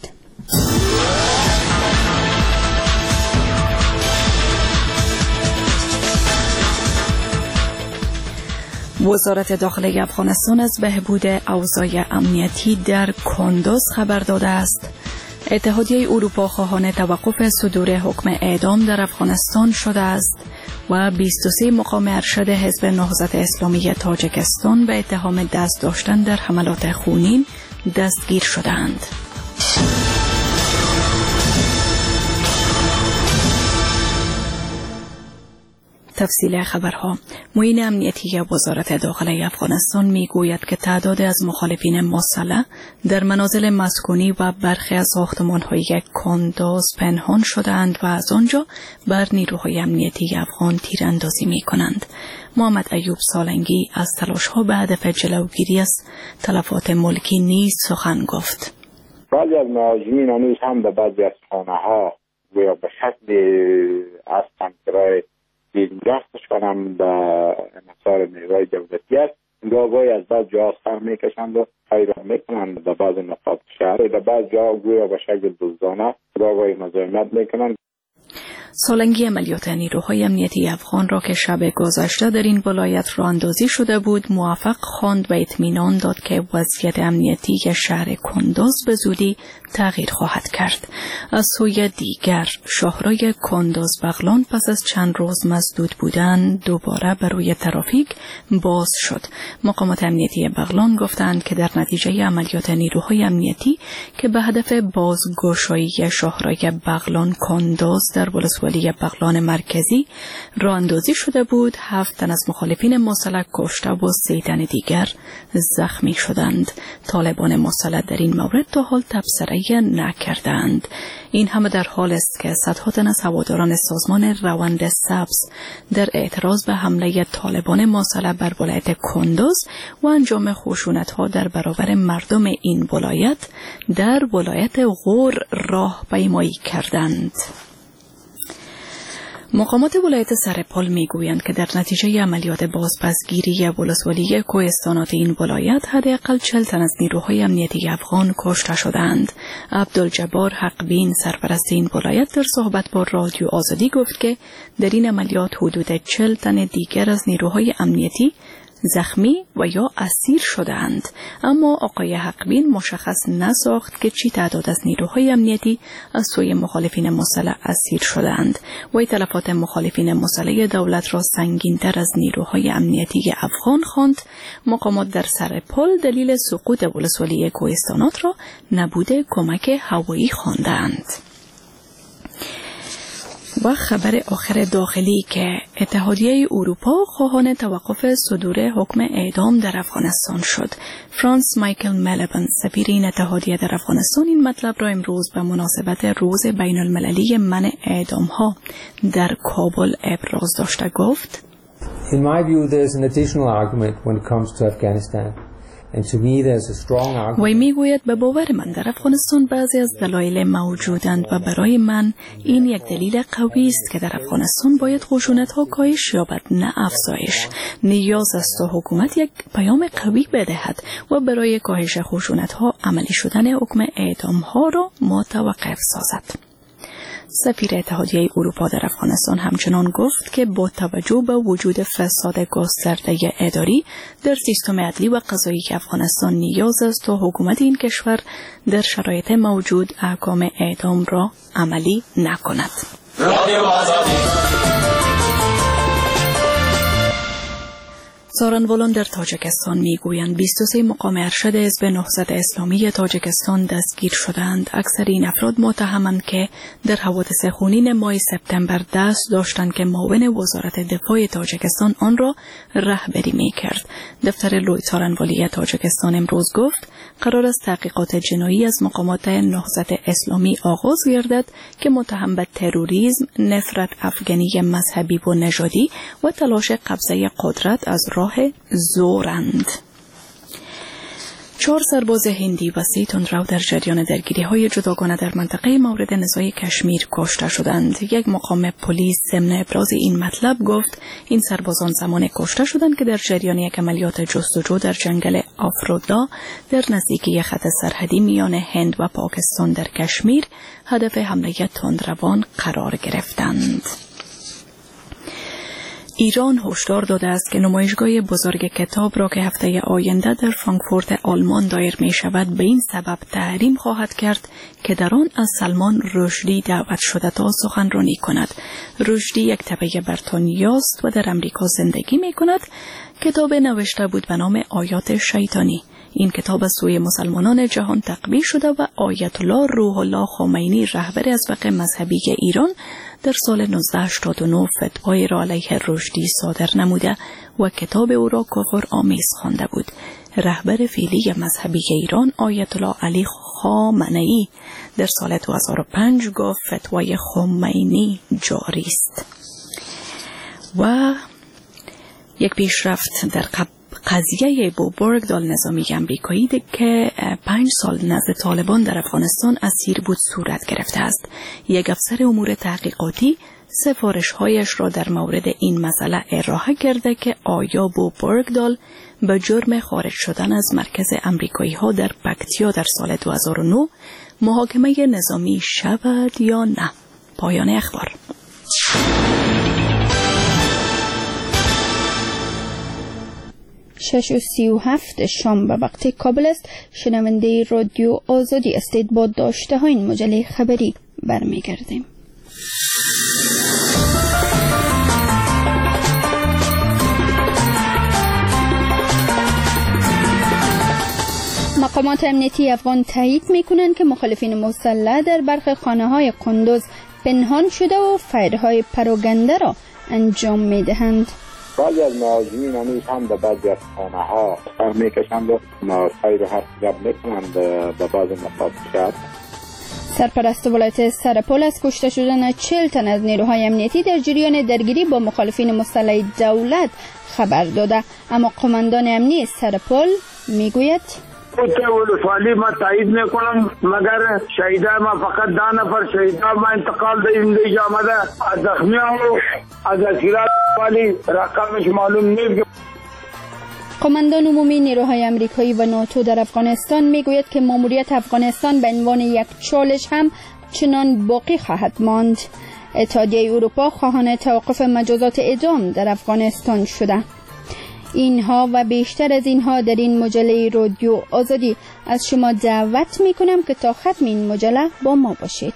وزارت داخلی افغانستان از بهبود اوضاع امنیتی در کندوز خبر داده است. اتحادیه اروپا خواهان توقف صدور حکم اعدام در افغانستان شده است و 23 مقام ارشد حزب نهضت اسلامی تاجیکستان به اتهام دست داشتن در حملات خونین دستگیر شدند. تفصیل خبرها. معین امنیتی وزارت داخلی افغانستان میگوید که تعداد از مخالفین مسلح در منازل مسکونی و برخی از ساختمان‌های کندوز پنهان شدند و از آنجا بر نیروهای امنیتی افغان تیراندازی می‌کنند. محمد ایوب سالنگی از تلاش‌ها به هدف جلوگیری از تلفات ملکی نیز سخن گفت. بعضی از مهاجمین هنوز هم به بعضی از خانه‌ها گویا به شکل هستند که راه دستش کنم به انحصار نیروهای دولتی است. گاهی از بعض جاها سر میکشند و خیران میکنند به بعض نقاط شهر، به بعض جاها گویا به شکل دزدانه گاهی مزاحمت میکنند. سالنگی عملیات نیروهای امنیتی افغان را که شب گذشته در این ولایت راه اندازی شده بود موفق خواند و اطمینان داد که وضعیت امنیتی شهر کندوز به زودی تغییر خواهد کرد. از سوی دیگر شاهرای کندوز بغلان پس از چند روز مسدود بودن دوباره بر روی ترافیک باز شد. مقامات امنیتی بغلان گفتند که در نتیجه عملیات نیروهای امنیتی که به هدف بازگشایی شاهرای بغلان کندوز در ولسوالی بغلان مرکزی راه اندازی شده بود، 7 تن از مخالفین مسلح کشته و 3 تن دیگر زخمی شدند. طالبان مسلح در این مورد تا حال تبصره نکردند. این همه در حال است که صدها تن از هواداران سازمان روند سبز در اعتراض به حمله طالبان مسلح بر ولایت کندوز و انجام خشونت‌ها در برابر مردم این ولایت در ولایت غور راهپیمایی کردند. مقامات ولایت سرپال میگویند که در نتیجه عملیات بازپسگیری ولسوالی کوهستانات این ولایت حداقل 40 تن از نیروهای امنیتی افغان کشته شدند. عبدالجبار حقبین سرپرست این ولایت در صحبت با رادیو آزادی گفت که در این عملیات حدود 40 تن دیگر از نیروهای امنیتی زخمی و یا اسیر شدند. اما آقای حقبین مشخص نساخت که چی تعداد از نیروهای امنیتی از سوی مخالفین مسلح اسیر شدند. و تلفات مخالفین مسلح دولت را سنگین‌تر از نیروهای امنیتی افغان خواند. مقامات در سر پل دلیل سقوط ولسوالی کوهستانات را نبود کمک هوایی خواندند. و خبر آخر داخلی که اتحادیه اروپا خواهان توقف صدور حکم اعدام در افغانستان شد. فرانس مایکل ملبن سفیر این اتحادیه در افغانستان این مطلب را امروز به مناسبت روز بین المللی منع اعدام ها در کابل ابراز داشته گفت: In my view, there's an additional argument when it comes to Afghanistan. وی میگوید به باور من در افغانستان بعضی از دلایل موجودند و برای من این یک دلیل قوی است که در افغانستان باید خشونت ها کاهش یابد نه افزایش. نیاز است تا حکومت یک پیام قوی بدهد و برای کاهش خشونت ها عملی شدن حکم اعدام ها را متوقف سازد. سفیر اتحادیه اروپا در افغانستان همچنان گفت که با توجه به وجود فساد گسترده اداری در سیستم عدلی و قضایی افغانستان نیاز است تا حکومت این کشور در شرایط موجود احکام اعدام را عملی نکند. سارنوالان در تاجیکستان میگویند 23 مقام ارشد حزب نهضت اسلامی تاجیکستان دستگیر شدند. اکثر این افراد متهمند که در حوادث خونین ماه سپتامبر دست داشتند که معاون وزارت دفاع تاجیکستان آن را رهبری میکرد. دفتر لوی سارنوالی تاجیکستان امروز گفت قرار است تحقیقات جنایی از مقامات نهضت اسلامی آغاز گردد که متهم به تروریسم، نفرت افغانی مذهبی و نژادی و تلاش قبضه قدرت از راه زورند. 4 سرباز هندی و 3 تندرو در جریان درگیری‌های جداگانه در منطقه مورد نزاع کشمیر کشته شدند. یک مقام پلیس ضمن ابراز این مطلب گفت این سربازان زمان کشته شدند که در جریان یک عملیات جستجو در جنگل آفرودا در نزدیکی خط سرحدی میان هند و پاکستان در کشمیر هدف حمله تندروان قرار گرفتند. ایران هشدار داده است که نمایشگاه بزرگ کتاب را که هفته آینده در فرانکفورت آلمان دایر می شود به این سبب تحریم خواهد کرد که در آن از سلمان رشدی دعوت شده تا سخنرانی کند. رشدی یک تبع بریتانیاست و در امریکا زندگی می کند. کتاب نوشته بود به نام آیات شیطانی. این کتاب از سوی مسلمانان جهان تقبیل شده و آیت الله روح الله خمینی رهبر ازبق مذهبی ایران در سال 1989 فتوای را علیه رشدی صادر نموده و کتاب او را کفر آمیز خوانده بود. رهبر فعلی مذهبی ایران آیت الله علی خامنه‌ای در سال 2005 گفت فتوای خمینی جاری است. و یک پیشرفت در قضیه بوبرگدال نظامی امریکایی که 5 سال نزد طالبان در افغانستان اسیر بود صورت گرفته است. یک افسر امور تحقیقاتی سفارش‌هایش را در مورد این مسئله ارائه کرده که آیا بوبرگدال به جرم خارج شدن از مرکز امریکایی‌ها در پکتیا در سال 2009 محاکمه نظامی شود یا نه. پایان اخبار. 6:37 شام به وقت کابل است. شنونده رادیو آزادی استید. با داشته های این مجله خبری برمیگردیم. مقامات امنیتی افغان تایید میکنند که مخالفین مسلح در برخی خانه‌های قندوز پنهان شده و فایرهای پروپاگاندا را انجام میدهند. بعضی از مهاجمین هنوز هم به بعضی از خانه ها سر میکشند و فایر حرف جب میکنند به بعض مقاطع شهر. سرپرست ولایت سرپل از کشته شدن 40 تن از نیروهای امنیتی در جریان درگیری با مخالفین مسلح دولت خبر داده، اما قماندان امنی سرپل میگوید ولسوالی ما تایید میکنم، مگر شهیدان ما فقط 10 نفر شهیدان ما انتقال اینجا آمده، از زخمیان از اسیران والی رقمش معلوم نیست. قماندان عمومی نیروهای امریکایی و ناتو در افغانستان میگوید که ماموریت افغانستان به عنوان یک چالش هم چنان باقی خواهد ماند. اتحادیه اروپا خواهان توقف مجازات اعدام در افغانستان شده. اینها و بیشتر از اینها در این مجله رادیو آزادی. از شما دعوت میکنم که تا ختم این مجله با ما باشید.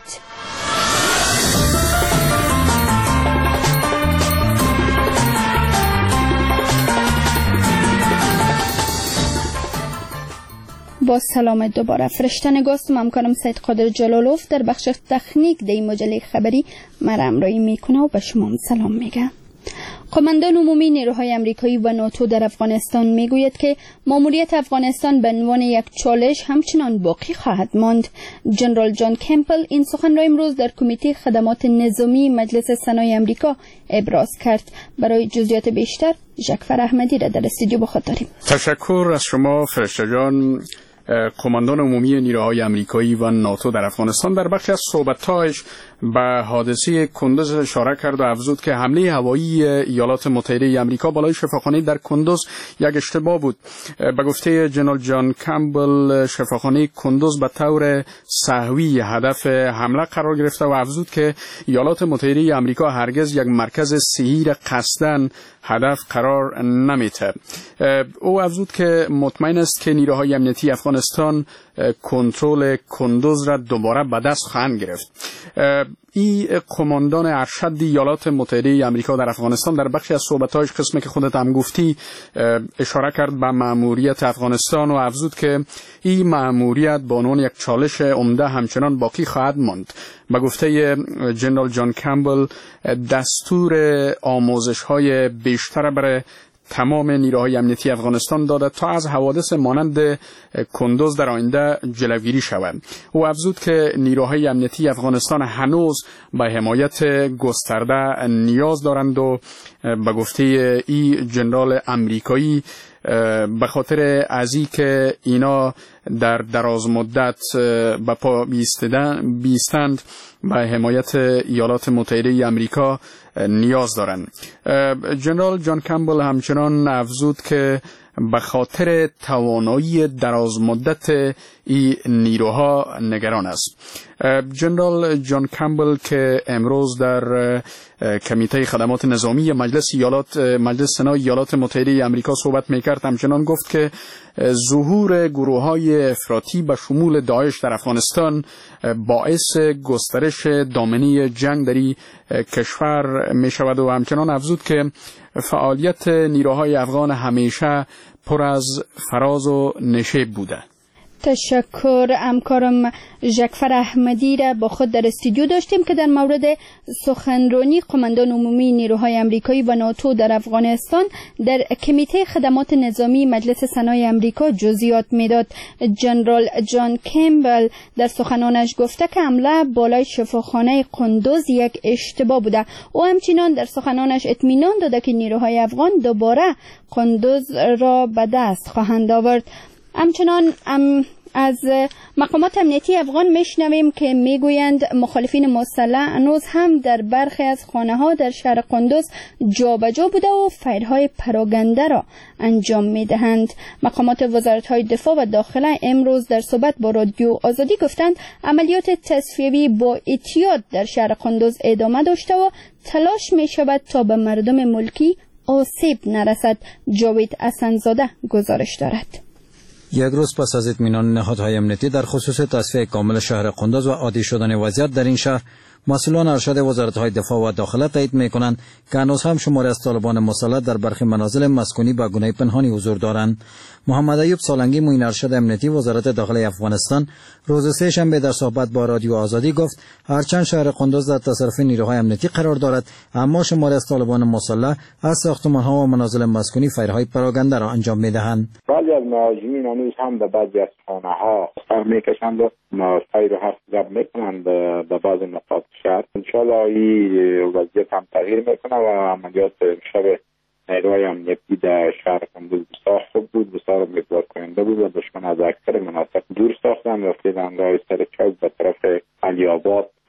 با سلام دوباره. فرشتنگاستم همکارم سید قادر جلالوف در بخش تکنیک در این مجله خبری مرا همراهی میکنه و به شما سلام میگه. قماندان عمومی نیروهای آمریکایی و ناتو در افغانستان میگوید که ماموریت افغانستان به عنوان یک چالش همچنان باقی خواهد ماند. جنرال جان کمپل این سخن را امروز در کمیته خدمات نظامی مجلس سنای آمریکا ابراز کرد. برای جزئیات بیشتر ژکفر احمدی را در استودیو با خود داریم. تشکر از شما فرشته جان. قماندان عمومی نیروهای آمریکایی و ناتو در افغانستان در بخشی از صحبت‌هایش به حادثه کندوز اشاره کرد و افزود که حمله هوایی ایالات متحده آمریکا بالای شفاخانه در کندوز یک اشتباه بود. به گفته جنرال جان کمبل شفاخانه کندوز به طور سهوی هدف حمله قرار گرفته و افزود که ایالات متحده آمریکا هرگز یک مرکز صحیح قصداً هدف قرار نمیده. او افزود که مطمئن است که نیروهای امنیتی افغانستان کنترل کندوز را دوباره به دست خواهند گرفت. این قماندان ارشد ایالات متحده آمریکا در افغانستان در بخشی از صحبت‌هایش قسمی که خودت هم گفتی اشاره کرد به مأموریت افغانستان و افزود که این مأموریت به عنوان یک چالش عمده همچنان باقی خواهد ماند. به گفته جنرال جان کمبل دستور آموزش‌های بیشتر برای تمام نیروهای امنیتی افغانستان داده تا از حوادث مانند کندوز در آینده جلوگیری شود. او افزود که نیروهای امنیتی افغانستان هنوز به حمایت گسترده نیاز دارند و به گفته ای جنرال امریکایی به خاطر ازی که اینا در دراز مدت به پا بیستند به حمایت ایالات متحده آمریکا نیاز دارند. جنرال جان کمبل همچنان افزود که به خاطر توانایی دراز مدت این نیروها نگران است. جنرال جان کمبل که امروز در کمیته خدمات نظامی مجلس سنای ایالات متحده آمریکا صحبت میکرد همچنان گفت که ظهور گروه‌های افراطی به شمول داعش در افغانستان باعث گسترش دامنه جنگ در این کشور می شود و همچنان افزود که فعالیت نیروهای افغان همیشه پر از فراز و نشیب بوده. تشکر. همکارم ژکفر احمدی را با خود در استودیو داشتیم که در مورد سخنرانی قماندان عمومی نیروهای آمریکایی و ناتو در افغانستان در کمیته خدمات نظامی مجلس سنای آمریکا جزئیات میداد. جنرال جان کمبل در سخنانش گفته که حمله بالای شفاخانه کندوز یک اشتباه بوده. او همچنان در سخنانش اطمینان داده که نیروهای افغان دوباره کندوز را به دست خواهند آورد. همچنان از مقامات امنیتی افغان میشنویم که میگویند مخالفین مسلح هنوز هم در برخی از خانه‌ها در شهر قندوز جابجا بوده و فیرهای پراگنده را انجام میدهند. مقامات وزارت‌های دفاع و داخله امروز در صحبت با رادیو آزادی گفتند عملیات تصفیه‌ای با احتیاط در شهر قندوز ادامه داشته و تلاش می‌شود تا به مردم ملکی آسیب نرسد. جاوید حسن‌زاده گزارش دارد. یک روز پس از اطمینان نهادهای امنیتی در خصوص تصفیه کامل شهر قندوز و عادی شدن وضعیت در این شهر، مسئولان ارشد وزارت‌های دفاع و داخله تایید می‌کنند که هنوز هم شماری از طالبان مسلح در برخی منازل مسکونی به گونه پنهانی حضور دارند. محمد ایوب سالنگی معین ارشد امنیتی وزارت داخله افغانستان روز سه‌شنبه در صحبت با رادیو آزادی گفت هرچند شهر قندوز در تصرف نیروهای امنیتی قرار دارد، اما شماری از طالبان مسلح از ساختمان‌ها و منازل مسکونی فیرهای پراگنده را انجام می‌دهند. بعضی از مهاجمین هنوز هم به بعضی از خانه‌ها سر می‌کشند و فیر و حرف زد می‌کنند به بعض نقاط شهر. انشاءالله این وضعیت هم تغییر می‌کنه و عملیات شب نیروهای امنیتی در شهر قندوز بسیار خوب بود، بسیار امیدوار کننده بود و دشمن از اکثر مناطق دور ساختن و رفتن راه سر چوک به طرف علی آباد و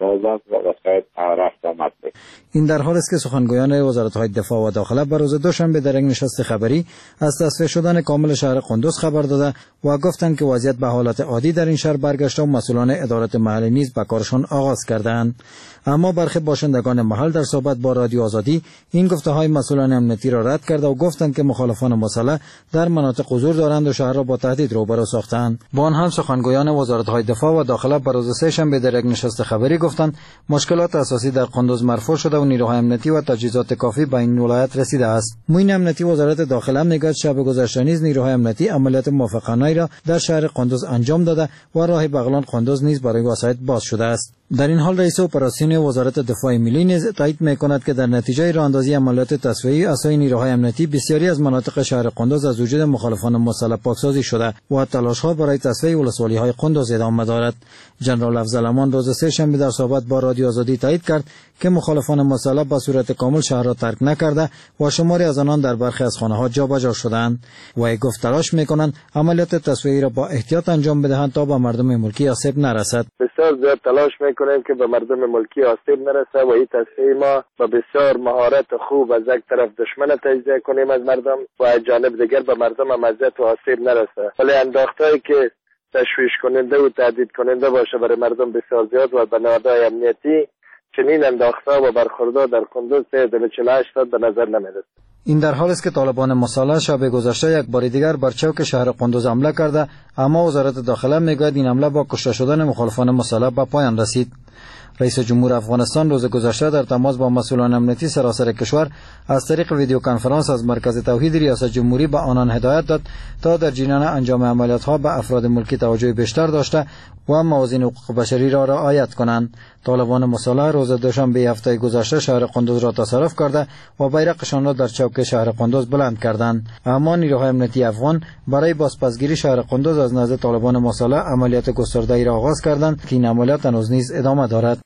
سازند و وسایل رفت آمد بکنند. این در حال است که سخنگویان وزارت‌های دفاع و داخله بر روز دوشنبه در یک نشست خبری از تصفیه شدن کامل شهر قندوز خبر داده و گفتند که وضعیت به حالت عادی در این شهر برگشته و مسئولان ادارات محلی نیز به کارشان آغاز کردند. اما برخی باشندگان محل در صحبت با رادیو آزادی این گفته‌های مسئولان امنیتی را رد کرده و گفتند که مخالفان مسلح در مناطق حضور دارند و شهر را با تهدید روبرو ساختند. با آن هم سخنگویان وزارت‌های دفاع و داخله بر روز سه‌شنبه در یک نشست خبری گفتند مشکلات اساسی در قندوز مرفوع شده و نیروهای امنیتی و تجهیزات کافی به این ولایت رسیده است. معین امنیتی وزارت داخله میگوید شب گذشته نیز نیروهای امنیتی عملیات موافقانه را در شهر قندوز انجام داده و راه بغلان قندوز نیز برای وسایط باز شده است. در این حال رئیس اپراسیون وزارت دفاع ملی نیز تایید می‌کند که در نتیجه راهاندازی عملیات تصفیه‌ای اسای نیروهای امنیتی بسیاری از مناطق شهر قندوز از وجود مخالفان مسلح پاکسازی شده و تلاش‌ها برای تصفیه ولسوالی‌های قندوز ادامه دارد. جنرال افضل امان روز سه‌شنبه در صحبت با رادیو آزادی تایید کرد که مخالفان مسلح به صورت کامل شهر را ترک نکرده و شماری از آنان در برخی از خانه‌ها جابجا شدند و گفت تلاش می‌کنند عملیات تصفیه‌ای را با احتیاط انجام بدهند تا به مردم ملکی آسیب نرسد. بسیار زیاد تلاش می‌کنیم که به مردم ملکی آسیب نرسه و این تصفیه ما با بسیار مهارت خوب از یک طرف دشمن تجزیه کنیم از مردم و از جانب دیگر به مردم اذیت و آسیب نرسه. ولی انداخته‌ای که تشویش کننده و تهدید کننده باشه برای مردم بسیار زیاد و به نهادهای امنیتی چنین انداخته‌ها و برخوردها در قندوز 48 به نظر نمی‌رسد. این در حالی است که طالبان مسلح شب گذشته یک بار دیگر بر چوک شهر قندوز حمله کرده، اما وزارت داخله میگوید این حمله با کشته شدن مخالفان مسلح به پایان رسید. رئیس جمهور افغانستان روز گذشته در تماس با مسئولان امنیتی سراسر کشور از طریق ویدیو کنفرانس از مرکز توحید ریاست جمهوری به آنان هدایت داد تا در جریان انجام عملیات‌ها به افراد ملکی توجه بیشتر داشته و موازین حقوق بشری را رعایت کنند. طالبان مسلح روز دوشنبه هفته گذشته شهر قندوز را تصرف کرده و بیرقشان را در چوک شهر قندوز بلند کردند، اما نیروهای امنیتی افغان برای بازپسگیری شهر قندوز از نزد طالبان مسلح عملیات گسترده‌ای را آغاز کردند که این عملیات هنوز نیز ادامه دارد.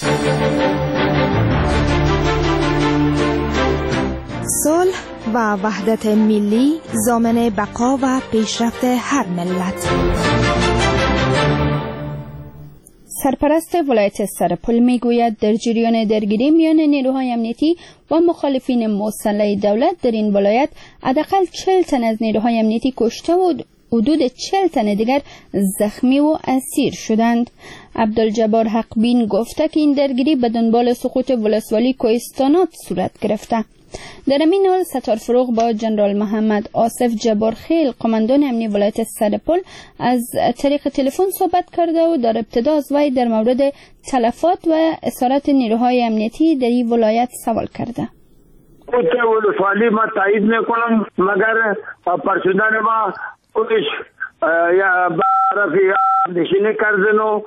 صلح و وحدت ملی ضامن بقا و پیشرفت هر ملت. سرپرست ولایت سرپل میگوید در جریان درگیری میان نیروهای امنیتی و مخالفین مسلح دولت در این ولایت حداقل 40 تن از نیروهای امنیتی کشته و حدود 40 تن دیگر زخمی و اسیر شدند. عبدالجبار حقبین گفته که این درگیری به دنبال سقوط ولسوالی کوهستانات صورت گرفته. در همین حال ستار فروغ با جنرال محمد آصف جبارخیل قماندان امنی ولایت سرپل از طریق تلفن صحبت کرده و در ابتدا از وی در مورد تلفات و اسارت نیروهای امنیتی در این ولایت سوال کرده. ولسوالی ما تایید میکنم، مگر پرچندان ما خودش یا برفی نشینی کردن و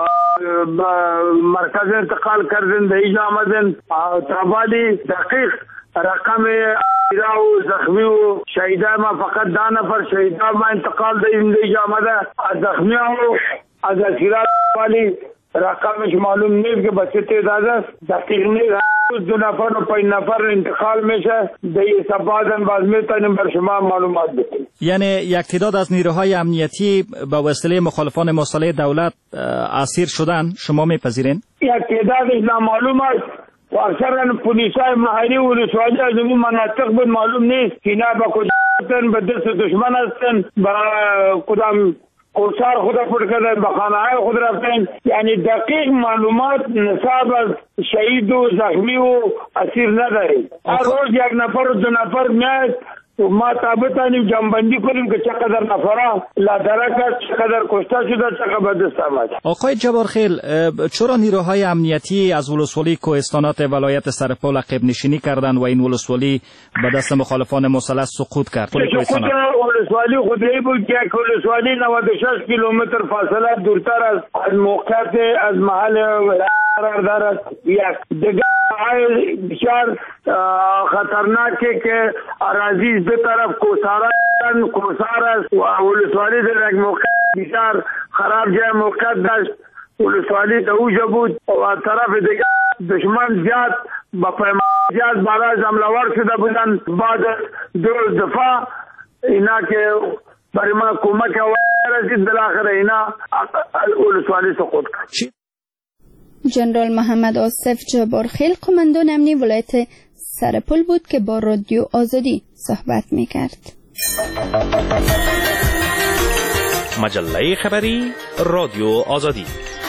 مرکز انتقال کردن، در اینجا آمدن ترابالی دقیق رقم ایرا و زخمی و شهیده ما فقط 10 نفر شهیده ما انتقال داریم در اینجا آمده. از زخمی ها و از اسیرات والی رقمش معلوم نیست که بچه تعداد است، دقیق نیست. 2 نفر و 5 نفر انتقال میشه در این سبادن باز میتونیم بر شما معلومات بدیم. یعنی یک تعداد از نیروهای امنیتی با وسیله مخالفان مسلح دولت اسیر شدن، شما میپذیرین؟ یک تعدادش نامعلوم است و اکثرا پولیسای محلی و ولسوالی از این مناطق بود معلوم نیست که اینا با کجا هستن، به دست دشمن هستن، با کدام کوسار خود پر کردن، به خانه‌های خود رفتن. یعنی دقیق معلومات نصاب از شهید و زخمی و اسیر نداریم. هر روز 1 نفر و 2 نفر میاد و ما تابطانیم جمع‌بندی کنیم که چقدر نفرها لادرک است، چقدر کشته شده، چقدر به دست آمد. آقای جبارخیل، چرا نیروهای امنیتی از ولسوالی کوهستانات ولایت سرپل عقب نشینی کردند و این ولسوالی به دست مخالفان مسلح سقوط کرد؟ ولسوالی خودی بود که ولسوالی 96 کیلومتر فاصله دورتر از موقعیت از محل قرار دارد. یک دیگر بسیار خطرناکه که اراضی به طرف کوسار است و ولسوالی در یک موقع بسیار خراب جای موقعیت داشت. ولسوالی در اوجه بود و طرف دیگر دشمن زیاد با پیمان زیاد بالا حمله‌ور شده بودند. بعد از 2 دفعه اینا که برای ما کمک رسید، بالاخره اینا ولسوالی سقوط کرد. جنرال محمد آصف جبارخیل قماندان امنی ولایت سرپل بود که با رادیو آزادی صحبت میکرد. مجله خبری رادیو آزادی.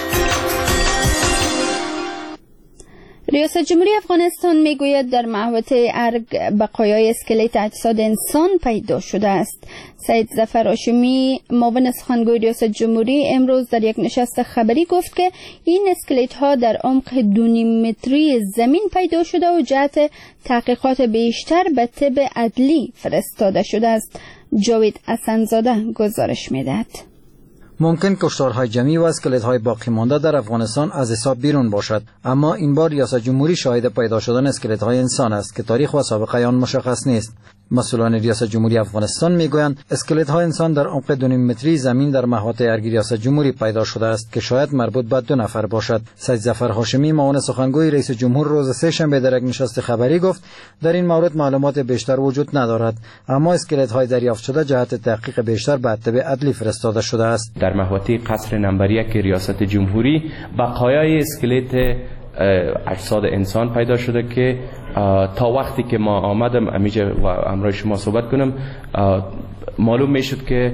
ریاست جمهوری افغانستان میگوید در محوطه ارگ بقایای اسکلت اجساد انسان پیدا شده است. سید ظفر هاشمی معاون سخنگوی ریاست جمهوری امروز در یک نشست خبری گفت که این اسکلت ها در عمق 2.5 متری زمین پیدا شده و جهت تحقیقات بیشتر به طب عدلی فرستاده شده است. جاوید حسن‌زاده گزارش میدهد. ممکن کشتارهای جمعی و اسکلت‌های باقی مانده در افغانستان از حساب بیرون باشد، اما این بار ریاست جمهوری شاهد پیدا شدن اسکلت‌های انسان است که تاریخ و سابقه آن مشخص نیست. مسئولان ریاست جمهوری افغانستان میگویند اسکلت‌های انسان در عمق 2.5 متری زمین در محوطه ارگ ریاست جمهوری پیدا شده است که شاید مربوط به 2 نفر باشد. سید ظفر هاشمی معاون سخنگوی رئیس جمهور روز سه‌شنبه در یک نشست خبری گفت در این مورد معلومات بیشتر وجود ندارد، اما اسکلت‌های دریافت شده جهت تحقیق بیشتر به طب عدلی فرستاده شده است. در محوطه قصر نمبر 1 ریاست جمهوری بقایای اسکلت اجساد انسان پیدا شده که تا وقتی که ما آمدم امیجا و امروز شما صحبت کنم معلوم میشد که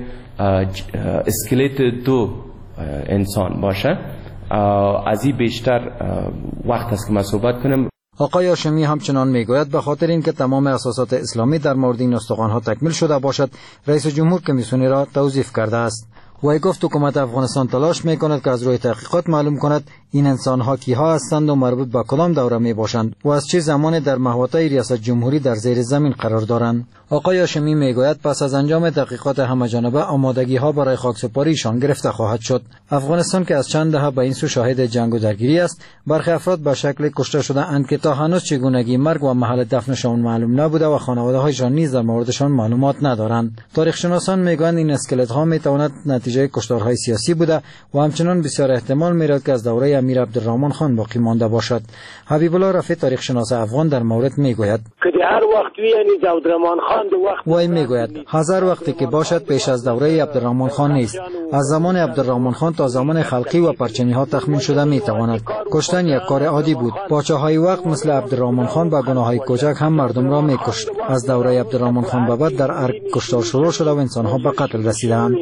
اسکلت 2 انسان باشه. از این بیشتر وقت است که ما صحبت کنم. آقای هاشمی همچنان میگوید به خاطر اینکه تمام اساسات اسلامی در مورد این استخوان‌ها تکمیل شده باشد، رئیس جمهور کمیسیونی را توظیف کرده است. و گفت حکومت افغانستان تلاش میکند که از روی تحقیقات معلوم کند این انسان‌ها کیها هستند و مربوط به کدام دوره میباشند و از چه زمانی در محوطه ریاست جمهوری در زیر زمین قرار دارند. آقای هاشمی میگوید پس از انجام تحقیقات همه‌جانبه آمادگی‌ها برای خاکسپاریشان گرفته خواهد شد. افغانستان که از چند دهه به این سو شاهد جنگ و درگیری است، برخی افراد به شکل کشته شده اند که تا هنوز چگونگی مرگ و محل دفنشان معلوم نبوده و خانواده‌هایشان نیز در موردشان معلومات ندارند. تاریخ شناسان میگویند این اسکلت‌ها میتواند نتیجه کشتارهای سیاسی بوده و همچنان بسیار احتمال میرد که از دوره امیر عبدالرحمن خان باقی مانده باشد. حبیب الله رفیع تاریخ شناس افغان در مورد میگوید که هر وقت یعنی عبدالرحمن خان وای میگوید هزار وقتی که باشد پیش از دوره عبدالرحمن خان نیست. از زمان عبدالرحمن خان تا زمان خلقی و پرچمی ها تخمین شده میتواند. کشتن یک کار عادی بود. پادشاه‌های وقت مثل عبدالرحمن خان با گناه‌های کوچک هم مردم را میکشت. از دوره عبدالرحمن خان به بعد در ارگ کشتار شروع شده و انسان‌ها به قتل رسیدند.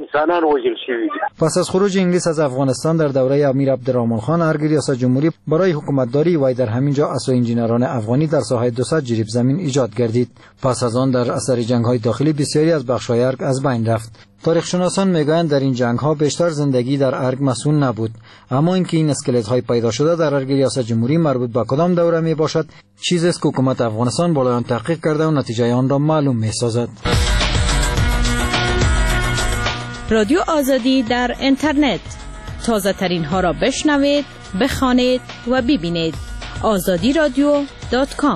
پس از خروج انگلیس از افغانستان در دوره امیر عبدالرحمن خان، ارگ ریاست جمهوری برای حکومتداری وی در همینجا اسو انجینران افغانی در ساحه 200 جریب زمین ایجاد گردید. پس از آن در اثر جنگ‌های داخلی بسیاری از بخش‌های ارگ از بین رفت. تاریخ شناسان میگویند در این جنگ‌ها بیشتر زندگی در ارگ مسئول نبود، اما اینکه این اسکلت‌های پیدا شده در ارگ ریاست جمهوری مربوط به کدام دوره میباشد چیزی است که حکومت افغانستان بالای آن تحقیق کرده و نتیجه آن را معلوم می‌سازد. رادیو آزادی در اینترنت، تازه ترین ها را بشنوید، بخوانید و ببینید. azadiradio.com.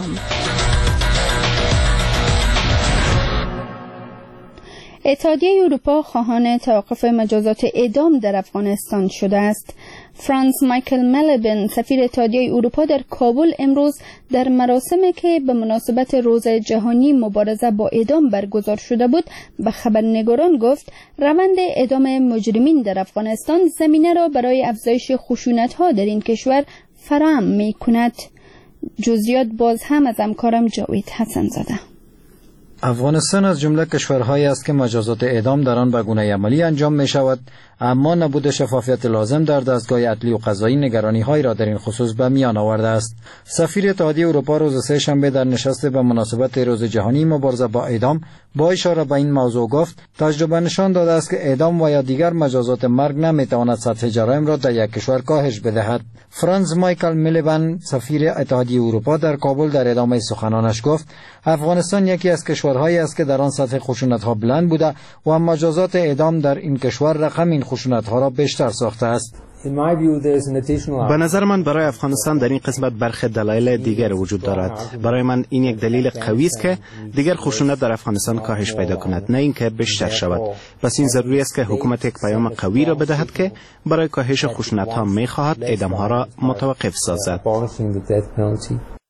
اتحادیه اروپا خواهان توقف مجازات اعدام در افغانستان شده است. فرانس مایکل ملبن سفیر اتحادیه اروپا در کابل امروز در مراسمی که به مناسبت روز جهانی مبارزه با اعدام برگزار شده بود به خبرنگاران گفت روند اعدام مجرمین در افغانستان زمینه را برای افزایش خشونت‌ها در این کشور فراهم می‌کند. جزئیات باز هم از همکارم جاوید حسن‌زاده. افغانستان از جمله کشورهایی است که مجازات اعدام در آن به گونه عملی انجام می شود، اما نبود شفافیت لازم در دستگاه عدلی و قضایی نگرانی‌هایی را در این خصوص به میان آورده است. سفیر اتحادیه اروپا روز سه‌شنبه در نشست به مناسبت روز جهانی مبارزه با اعدام با اشاره به این موضوع گفت تجربه نشان داده است که اعدام و یا دیگر مجازات مرگ نمی‌تواند سطح جرایم را در یک کشور کاهش بدهد. فرانس مایکل ملبن سفیر اتحادیه اروپا در کابل در ادامه سخنانش گفت افغانستان یکی از کشورهایی است که در آن سطح خشونت‌ها بلند بوده و مجازات اعدام در این کشور رقم این خشونت‌ها را بیشتر ساخته است. به نظر من برای افغانستان در این قسمت برخی دلایل دیگر وجود دارد. برای من این یک دلیل قوی است که دیگر خشونت در افغانستان کاهش پیدا کند، نه اینکه بیشتر شود. پس این ضروری است که حکومت یک پیام قوی را بدهد که برای کاهش خشونت‌ها می‌خواهد اعدام‌ها را متوقف سازد.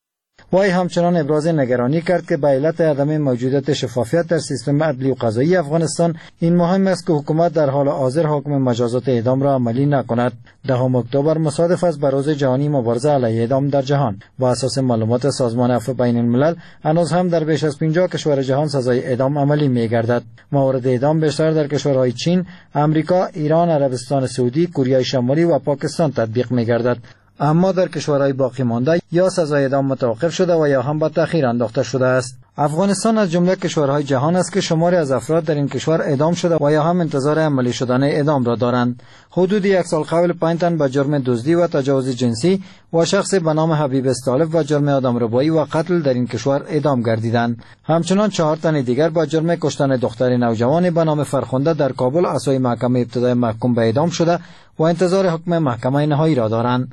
وی همچنان ابراز نگرانی کرد که به علت عدم موجودیت شفافیت در سیستم عدلی و قضایی افغانستان این مهم است که حکومت در حال حاضر حکم مجازات اعدام را عملی نکند. 10 اکتبر مصادف است با روز جهانی مبارزه علیه اعدام در جهان. با اساس معلومات سازمان عفو بین الملل هنوز هم در بیش از 50 کشور جهان سزای اعدام عملی می‌گردد. موارد اعدام بیشتر در کشورهای چین، آمریکا، ایران، عربستان سعودی، کره شمالی و پاکستان تطبیق می‌گردد. اما در کشورهای باقی مانده یا سزای اعدام متوقف شده و یا هم به تأخیر انداخته شده است. افغانستان از جمله کشورهای جهان است که شماری از افراد در این کشور اعدام شده و یا هم انتظار عملی شدن اعدام را دارند. حدود 1 سال قبل 5 تن به جرم دزدی و تجاوز جنسی و شخص به نام حبیب استالف و جرم آدمربایی و قتل در این کشور اعدام گردیدند. همچنان 4 تن دیگر با جرم کشتن دختر نوجوان به نام فرخنده در کابل عضوی محکمه ابتدایی محکوم به اعدام شده و انتظار حکم محکمه نهایی را دارند.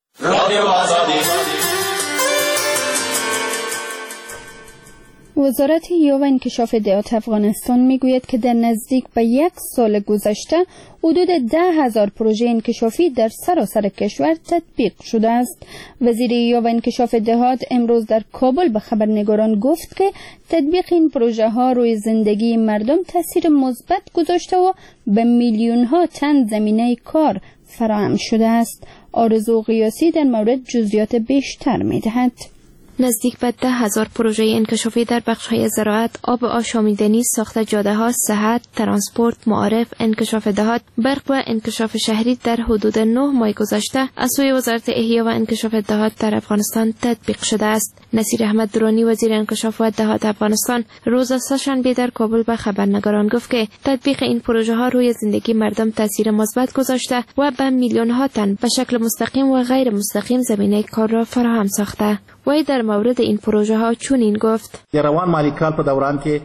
وزارت حیا و انکشاف دهات افغانستان میگوید که در نزدیک به 1 سال گذشته حدود 10,000 پروژه انکشافی در سراسر کشور تطبیق شده است. وزیر حیا و انکشاف دهات امروز در کابل به خبرنگاران گفت که تطبیق این پروژه ها روی زندگی مردم تاثیر مثبت گذاشته و به میلیون ها تن زمینه کار فراهم شده است. آرزو قیاسی در مورد جزئیات بیشتر می‌دهد. نزدیک به 10,000 پروژه انکشافی در بخش‌های زراعت، آب و آشامیدنی، ساخت جاده‌ها، صحت، ترانسپورت، معارف، انکشاف دهات، برق و انکشاف شهری در حدود 9 ماه گذشته از سوی وزارت احیا و انکشاف دهات در افغانستان تطبیق شده است. نصیر احمد درانی وزیر انکشاف و دهات افغانستان روز سه‌شنبه در کابل به خبرنگاران گفت که تطبیق این پروژه ها روی زندگی مردم تاثیر مثبت گذاشته و به میلیون ها تن به شکل مستقیم و غیر مستقیم زمینه کار را فراهم ساخته. وی در مورد این پروژه ها چنین گفت: روان مالی کال په دوران کې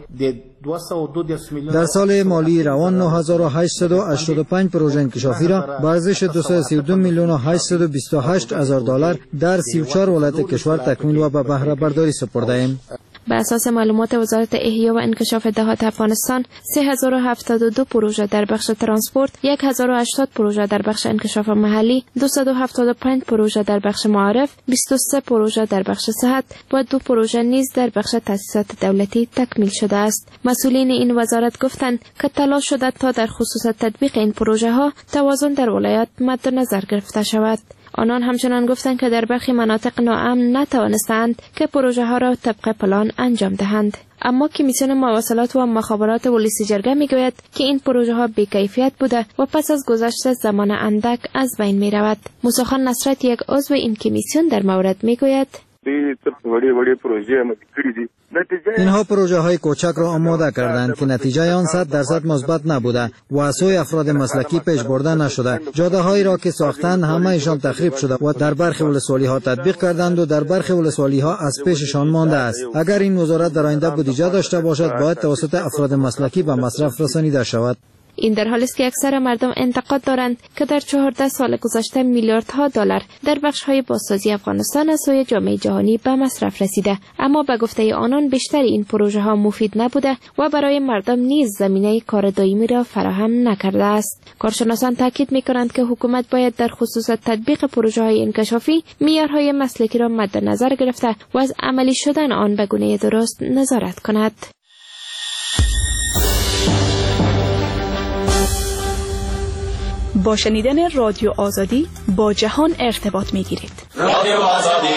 در سال مالی روان 9885 پروژه انکشافی را با ارزش 232 میلیون و 828 هزار دلار در 34 ولایت کشور تکمیل و به بهره برداری سپرده ایم. به اساس معلومات وزارت احیا و انکشاف دهات افغانستان 3072 پروژه در بخش ترانسپورت، 1080 پروژه در بخش انکشاف محلی، 275 پروژه در بخش معارف، 23 پروژه در بخش صحت و 2 پروژه نیز در بخش تأسیسات دولتی تکمیل شده است. مسئولین این وزارت گفتند که تلاش شده تا در خصوص تطبیق این پروژه ها توازن در ولایت مد نظر گرفته شود. آنان همچنان گفتند که در برخی مناطق ناامن نتوانستند که پروژه ها را طبق پلان انجام دهند. اما کمیسیون مواصلات و مخابرات ولسی جرگه میگوید که این پروژه ها بی‌کیفیت بوده و پس از گذشت زمان اندک از بین می رود. موسی خان نصرت یک عضو این کمیسیون در مورد میگوید: اینها پروژه های کوچک را آماده کردند که نتیجه آن 100% مثبت نبوده و از سوی افراد مسلکی پیش برده نشده. جاده هایی را که ساختند همه ایشان تخریب شده و در برخی ولسوالی ها تطبیق کردند و در برخی ولسوالی ها از پیششان مانده است. اگر این وزارت در آینده بودجه داشته باشد باید توسط افراد مسلکی به مصرف رسانیده شود. این در حالی است که اکثر مردم انتقاد دارند که در 14 سال گذشته میلیاردها دلار در بخش‌های بازسازی افغانستان از سوی جامعه جهانی به مصرف رسیده، اما به گفته آنان بیشتر این پروژه ها مفید نبوده و برای مردم نیز زمینه کار دائمی را فراهم نکرده است. کارشناسان تاکید می‌کنند که حکومت باید در خصوص تطبیق پروژه های انکشافی معیارهای مسلکی را مد نظر گرفته و از عملی شدن آن به گونه درست نظارت کند. با شنیدن رادیو آزادی با جهان ارتباط می‌گیرید. رادیو آزادی.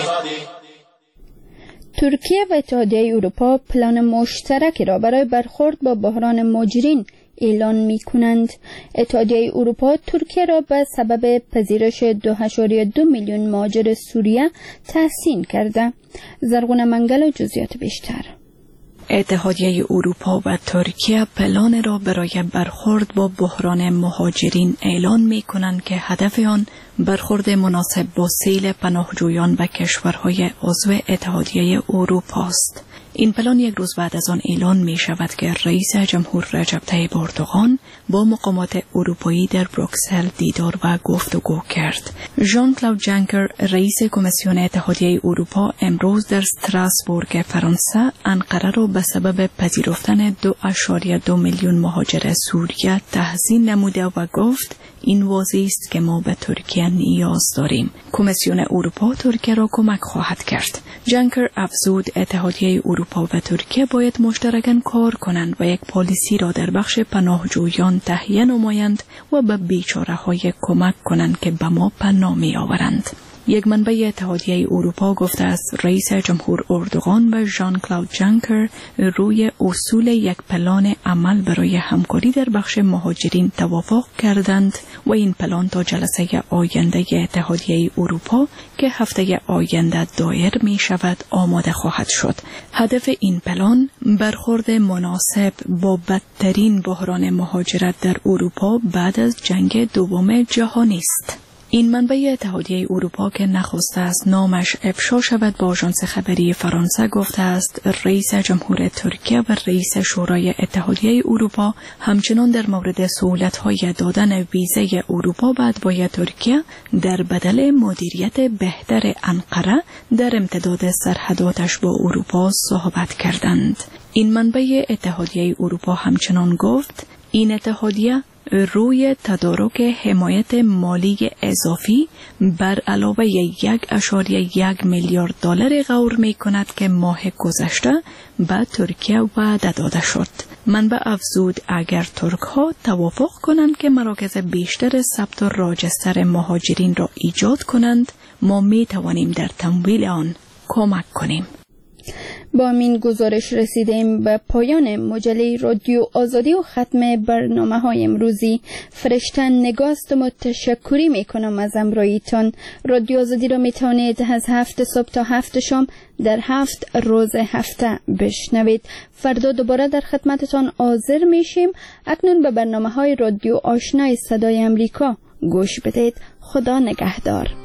ترکیه و اتحادیه اروپا پلان مشترکی را برای برخورد با بحران مهاجرین اعلان می‌کنند. اتحادیه اروپا ترکیه را به سبب پذیرش 2.2 میلیون مهاجر سوریه تحسین کرده. زرغون منگل و جزئیات بیشتر. اتحادیه اروپا و ترکیه پلان را برای برخورد با بحران مهاجرین اعلان می کنند که هدف آن برخورد مناسب با سیل پناهجویان به کشورهای عضو اتحادیه اروپا است. این پلان یک روز بعد از آن اعلان می شود که رئیس جمهور رجب طیب اردوغان با مقامات اروپایی در بروکسل دیدار و گفتگو کرد. ژان کلود جانکر رئیس کمیسیون اتحادیه اروپا امروز در استراسبورگ فرانسه انقره را به سبب پذیرفتن 2.2 میلیون مهاجر سوریه تحسین نموده و گفت این واضح است که ما به ترکیه نیاز داریم. کمیسیون اروپا ترکیه را کمک خواهد کرد. جانکر افزود اتحادیه اروپا و ترکیه باید مشترکاً کار کنند و یک پالیسی را در بخش پناهجویان تهیه نمایند و به بیچاره‌های کمک کنند که به ما پناه می‌آورند. یک منبع اتحادیه اروپا گفته است رئیس جمهور اردوغان و ژان کلاود جانکر روی اصول یک پلان عمل برای همکاری در بخش مهاجرین توافق کردند و این پلان تا جلسه آینده اتحادیه اروپا که هفته آینده دایر می شود آماده خواهد شد. هدف این پلان برخورد مناسب با بدترین بحران مهاجرت در اروپا بعد از جنگ دوم جهانی است. این منبع اتحادیه اروپا که نخواسته است نامش افشا شود با آژانس خبری فرانسه گفته است رئیس جمهور ترکیه و رئیس شورای اتحادیه اروپا همچنان در مورد سهولت‌های دادن ویزه اروپا به اتباع ترکیه در بدل مدیریت بهتر انقره در امتداد سرحداتش با اروپا صحبت کردند. این منبع اتحادیه اروپا همچنان گفت این اتحادیه روی تدارک حمایت مالی اضافی بر علاوه 1.1 میلیارد دلار غور می کند که ماه گذشته به ترکیه وعده داده شد. منبع افزود اگر ترک ها توافق کنند که مراکز بیشتر ثبت و راجستر مهاجرین را ایجاد کنند ما می توانیم در تمویل آن کمک کنیم. با این گزارش رسیدیم به پایان مجله رادیو آزادی و ختم برنامه‌های امروزی. فرشته نگاست و تشکری میکنم از همراهیتان. رادیو آزادی را میتوانید از 7 صبح تا 7 شام در 7 روز هفته بشنوید. فردا دوباره در خدمتتان حاضر میشیم. اکنون به برنامه‌های رادیو آشنای صدای امریکا گوش بدید. خدا نگهدار.